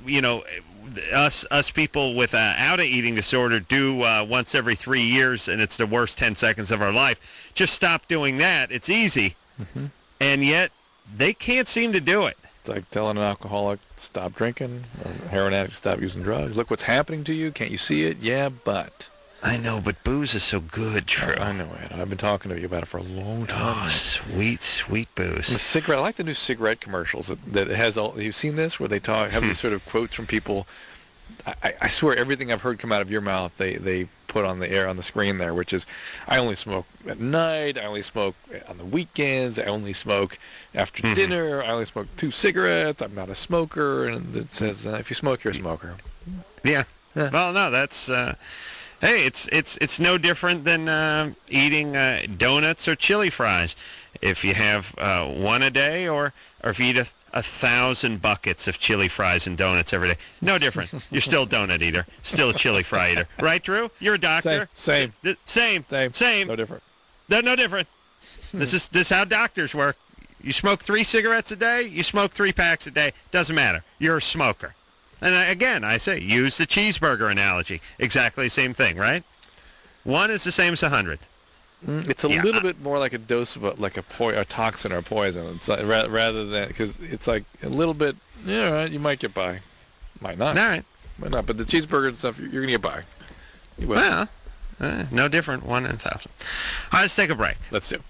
us people without an eating disorder do once every 3 years, and it's the worst 10 seconds of our life. Just stop doing that. It's easy. Mm-hmm. And yet, they can't seem to do it. It's like telling an alcoholic, stop drinking, or a heroin addict, stop using drugs. Look what's happening to you. Can't you see it? Yeah, but. I know, but booze is so good, Drew. I know it. I've been talking to you about it for a long time. Oh, sweet, sweet booze. The cigarette. I like the new cigarette commercials that has all. You've seen this, where they have these sort of quotes from people. I swear, everything I've heard come out of your mouth, they put on the air on the screen there, which is, I only smoke at night. I only smoke on the weekends. I only smoke after dinner. I only smoke 2 cigarettes. I'm not a smoker. And it says, if you smoke, you're a smoker. Yeah. Well, no, that's. Hey, it's no different than eating donuts or chili fries. If you have one a day, or if you eat 1,000 buckets of chili fries and donuts every day, no different. You're still a donut eater, still a chili fry eater, right, Drew? You're a doctor. Same. Same. No different. No different. This is how doctors work. You smoke 3 cigarettes a day. You smoke 3 packs a day. Doesn't matter. You're a smoker. And again, I say, use the cheeseburger analogy. Exactly the same thing, right? 1 is the same as 100. It's a little bit more like a dose of a toxin or a poison. It's like, rather than, because it's like a little bit. Yeah, right, you might get by, might not. All right, might not. But the cheeseburger and stuff, you're gonna get by. You will. Well, no different. 1 in 1,000. All right, let's take a break. Let's do.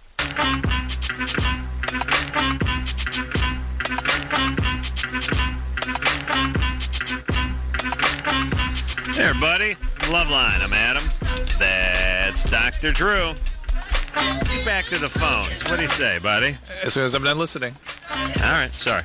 There, buddy. Loveline, I'm Adam. That's Dr. Drew. Let's get back to the phones. What do you say, buddy? As soon as I'm done listening. All right, sorry.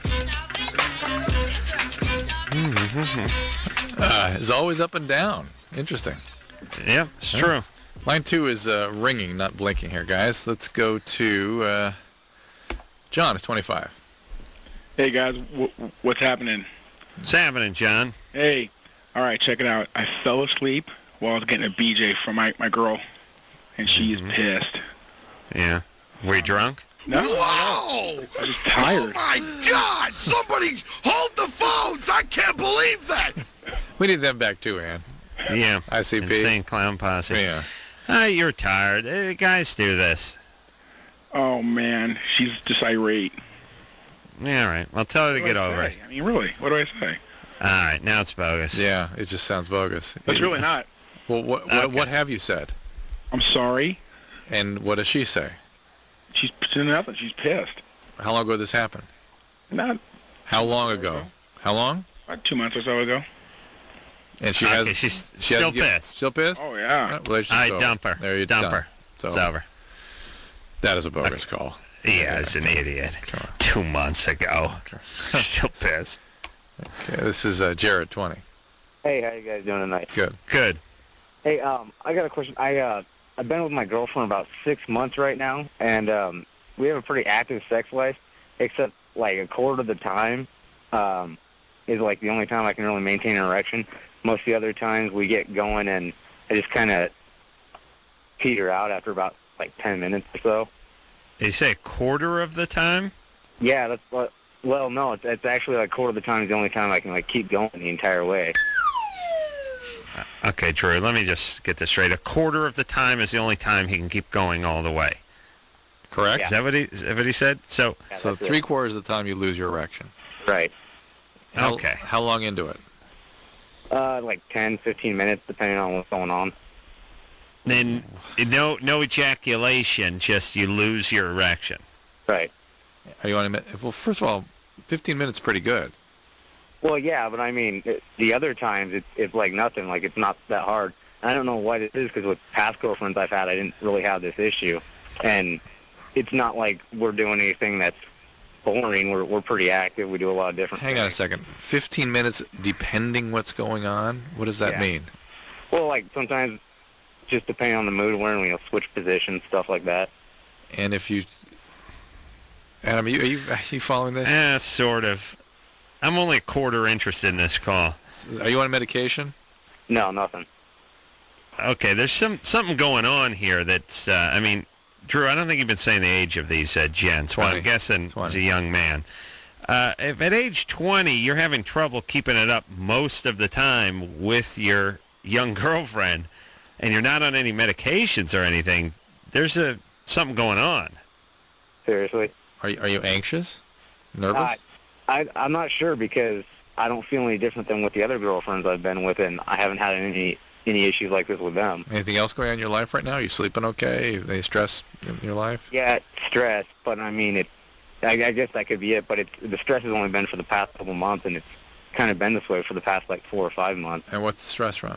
It's always up and down. Interesting. Yep, it's true. Line 2 is ringing, not blinking here, guys. Let's go to John. It's 25. Hey, guys. What's happening? What's happening, John? Hey. All right, check it out. I fell asleep while I was getting a BJ from my girl, and she's pissed. Yeah. Were you drunk? No. Wow! I was tired. Oh, my God! Somebody hold the phones! I can't believe that! We need them back, too, Ann. Yeah. ICP. Insane Clown Posse. Yeah. You're tired. Guys do this. Oh, man. She's just irate. Yeah, all right. Well, tell her to get over it. I mean, really, what do I say? All right, now it's bogus. Yeah, it just sounds bogus. It's really not. Well, what have you said? I'm sorry. And what does she say? She's nothing. She's pissed. How long ago did this happen? Not. How long ago? How long? About 2 months or so ago. And she she's still pissed. Still pissed? Oh, yeah. I dump her. There you dump her. It's over. That is a bogus call. Yeah, it's an idiot. 2 months ago. Still pissed. Okay, this is Jared, 20. Hey, how you guys doing tonight? Good. Hey, I got a question. I've been with my girlfriend about 6 months right now, and we have a pretty active sex life, except like a quarter of the time is like the only time I can really maintain an erection. Most of the other times we get going, and I just kind of peter out after about like 10 minutes or so. Did you say a quarter of the time? Yeah, that's what. Well, no, it's actually like a quarter of the time is the only time I can like keep going the entire way. Okay, Drew, let me just get this straight. A quarter of the time is the only time he can keep going all the way. correct? Yeah. Is that what he said? So, Yeah, so that's it. 3/4 of the time you lose your erection. Right. Okay. How long into it? Like 10, 15 minutes, depending on what's going on. then no ejaculation, just you lose your erection. Right. Are you on a well, first of all, 15 minutes is pretty good. Well, yeah, but I mean, the other times it's like nothing. Like, it's not that hard. I don't know what it is, because with past girlfriends I've had, I didn't really have this issue. And it's not like we're doing anything that's boring. We're pretty active. We do a lot of different Hang things. on a second. 15 minutes depending what's going on? What does that Yeah. mean? Well, like, sometimes just depending on the mood we're in, we'll switch positions, stuff like that. And if you... Adam, are you following this? Sort of. I'm only a quarter interested in this call. Are you on medication? No, nothing. Okay, there's something going on here that's, I mean, Drew, I don't think you've been saying the age of these gents. Well, I'm guessing he's a young man. If at age 20 you're having trouble keeping it up most of the time with your young girlfriend, and you're not on any medications or anything, there's something going on. Seriously? Are you anxious? Nervous? I'm not sure, because I don't feel any different than with the other girlfriends I've been with, and I haven't had any issues like this with them. Anything else going on in your life right now? Are you sleeping okay? Any stress in your life? Yeah, stress, but I mean, I guess that could be it, but the stress has only been for the past couple months, and it's kind of been this way for the past, like, 4 or 5 months. And what's the stress from?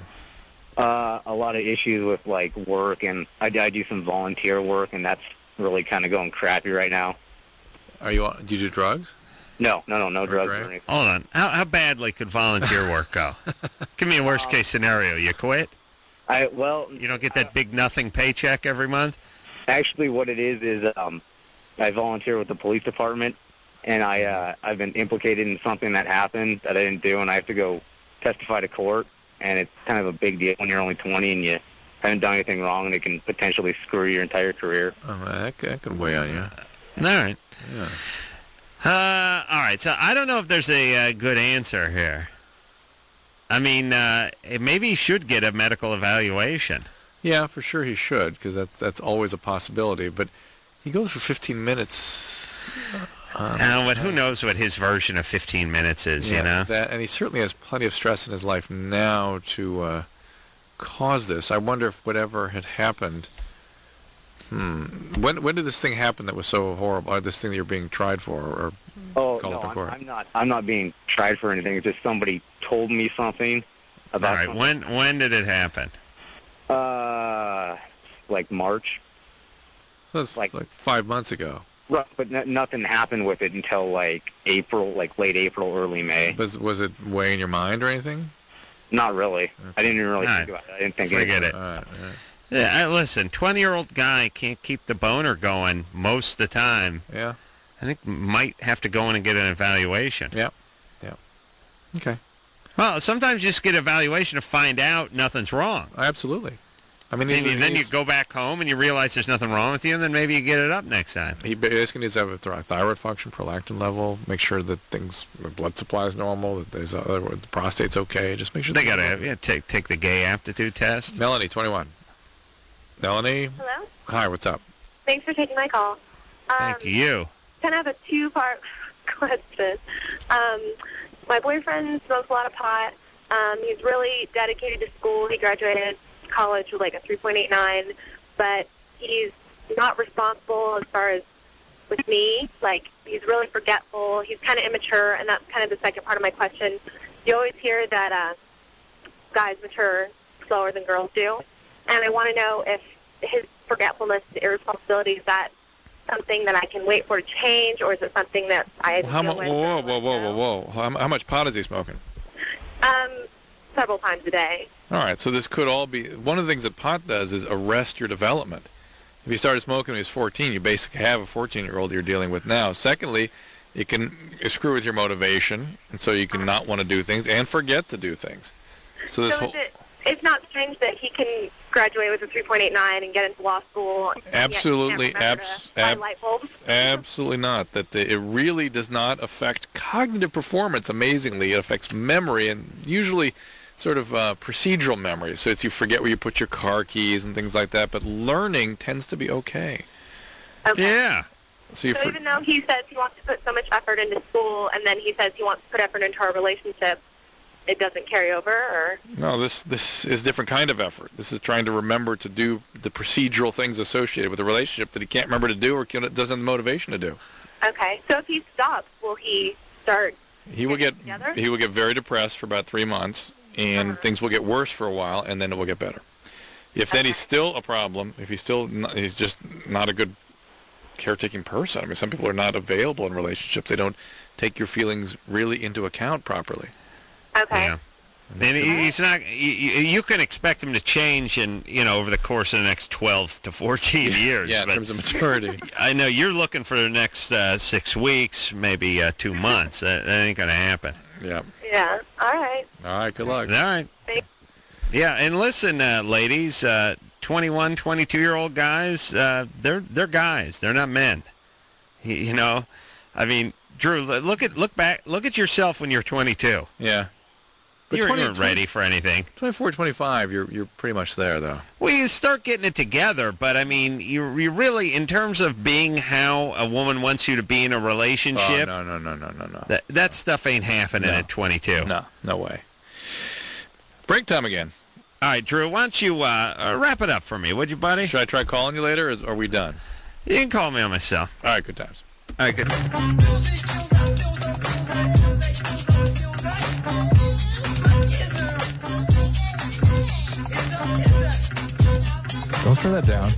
A lot of issues with, like, work, and I do some volunteer work, and that's really kind of going crappy right now. Do you do drugs? No drugs or anything. Hold on. How badly could volunteer work go? Give me a worst-case scenario. You quit? You don't get that big nothing paycheck every month? Actually, what it is I volunteer with the police department, and I've been implicated in something that happened that I didn't do, and I have to go testify to court, and it's kind of a big deal when you're only 20 and you haven't done anything wrong, and it can potentially screw your entire career. Oh, that could weigh on you. All right. Yeah. All right, so I don't know if there's a good answer here. I mean, maybe he should get a medical evaluation. Yeah, for sure he should, because that's always a possibility. But he goes for 15 minutes. But who knows what his version of 15 minutes is, you know? And he certainly has plenty of stress in his life now to cause this. I wonder if whatever had happened... When did this thing happen that was so horrible? Or this thing that you're being tried for, or called up in court? I'm not being tried for anything. It's just somebody told me something about. All right. When did it happen? Like March. So it's like 5 months ago. Right, but nothing happened with it until like April, like late April, early May. Was it weighing your mind or anything? Not really. Okay. I didn't even really think about it. I didn't think Forget anything. it. All right. Yeah, listen, 20-year-old guy can't keep the boner going most of the time. Yeah. I think might have to go in and get an evaluation. Yeah. Okay. Well, sometimes you just get an evaluation to find out nothing's wrong. Absolutely. I mean, then you go back home and you realize there's nothing wrong with you, and then maybe you get it up next time. He basically needs to have a thyroid function, prolactin level, make sure that the blood supply is normal, that the prostate's okay. Just make sure they got to take the gay aptitude test. Melanie, 21. Melanie? Hello? Hi, what's up? Thanks for taking my call. Thank you. Kind of have a two-part question. My boyfriend smokes a lot of pot. He's really dedicated to school. He graduated college with like a 3.89, but he's not responsible as far as with me. Like, he's really forgetful. He's kind of immature, and that's kind of the second part of my question. You always hear that guys mature slower than girls do, and I want to know if his forgetfulness and irresponsibility, is that something that I can wait for to change, or is it something that I Whoa. How much pot is he smoking? Several times a day. All right, so this could all be... One of the things that pot does is arrest your development. If you started smoking when he was 14, you basically have a 14-year-old you're dealing with now. Secondly, it can screw with your motivation, and so you can not want to do things and forget to do things. So it's not strange that he can graduate with a 3.89 and get into law school. Absolutely, light bulbs. Absolutely not. That it really does not affect cognitive performance. Amazingly, it affects memory, and usually sort of procedural memory. So it's you forget where you put your car keys and things like that. But learning tends to be okay. Okay. Yeah. So even though he says he wants to put so much effort into school, and then he says he wants to put effort into our relationship, it doesn't carry over, or? No, this is a different kind of effort. This is trying to remember to do the procedural things associated with a relationship that he can't remember to do or doesn't have the motivation to do. Okay. So if he stops, will he start? He will get very depressed for about 3 months, and things will get worse for a while, and then it will get better. If then he's still a problem, if he's just not a good caretaking person. I mean, some people are not available in relationships. They don't take your feelings really into account properly. Okay. Yeah. And he's not. You can expect him to change, over the course of the next 12 to 14 years. Yeah, in terms of maturity. I know you're looking for the next 6 weeks, maybe 2 months. That ain't gonna happen. Yeah. Yeah. All right. All right. Good luck. All right. Thanks. Yeah, and listen, ladies, 21, 22-year-old guys, they're guys. They're not men. I mean, Drew, look at yourself when you're 22. Yeah. But You weren't ready for anything. 24, 25, you're pretty much there, though. Well, you start getting it together, but I mean, you really, in terms of being how a woman wants you to be in a relationship. Oh, no. That stuff ain't happening at 22. No way. Break time again. All right, Drew, why don't you wrap it up for me, would you, buddy? Should I try calling you later, or are we done? You can call me on my cell. All right, good times. All right, good. Don't turn that down.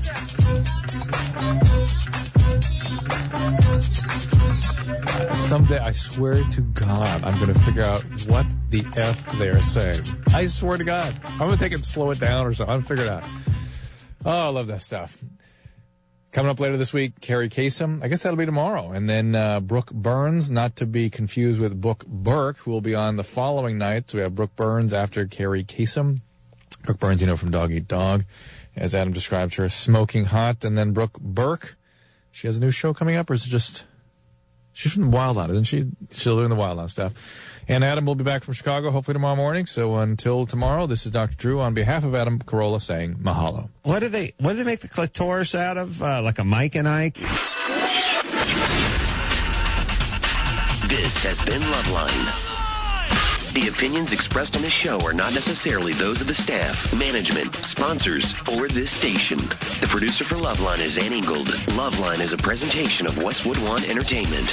Someday, I swear to God, I'm going to figure out what the F they're saying. I swear to God. I'm going to take it and slow it down or something. I'll figure it out. Oh, I love that stuff. Coming up later this week, Carrie Kasem. I guess that'll be tomorrow. And then Brooke Burns, not to be confused with Brooke Burke, who will be on the following night. So we have Brooke Burns after Carrie Kasem. Brooke Burns, from Dog Eat Dog, as Adam described her, smoking hot. And then Brooke Burke, she has a new show coming up, or is it just... She's from Wild On, isn't she? She's still doing the Wild On stuff. And Adam will be back from Chicago, hopefully tomorrow morning. So until tomorrow, this is Dr. Drew on behalf of Adam Carolla saying mahalo. What do they make the clitoris out of? Like a Mike and Ike? This has been Loveline. The opinions expressed on this show are not necessarily those of the staff, management, sponsors, or this station. The producer for Loveline is Ann Ingold. Loveline is a presentation of Westwood One Entertainment.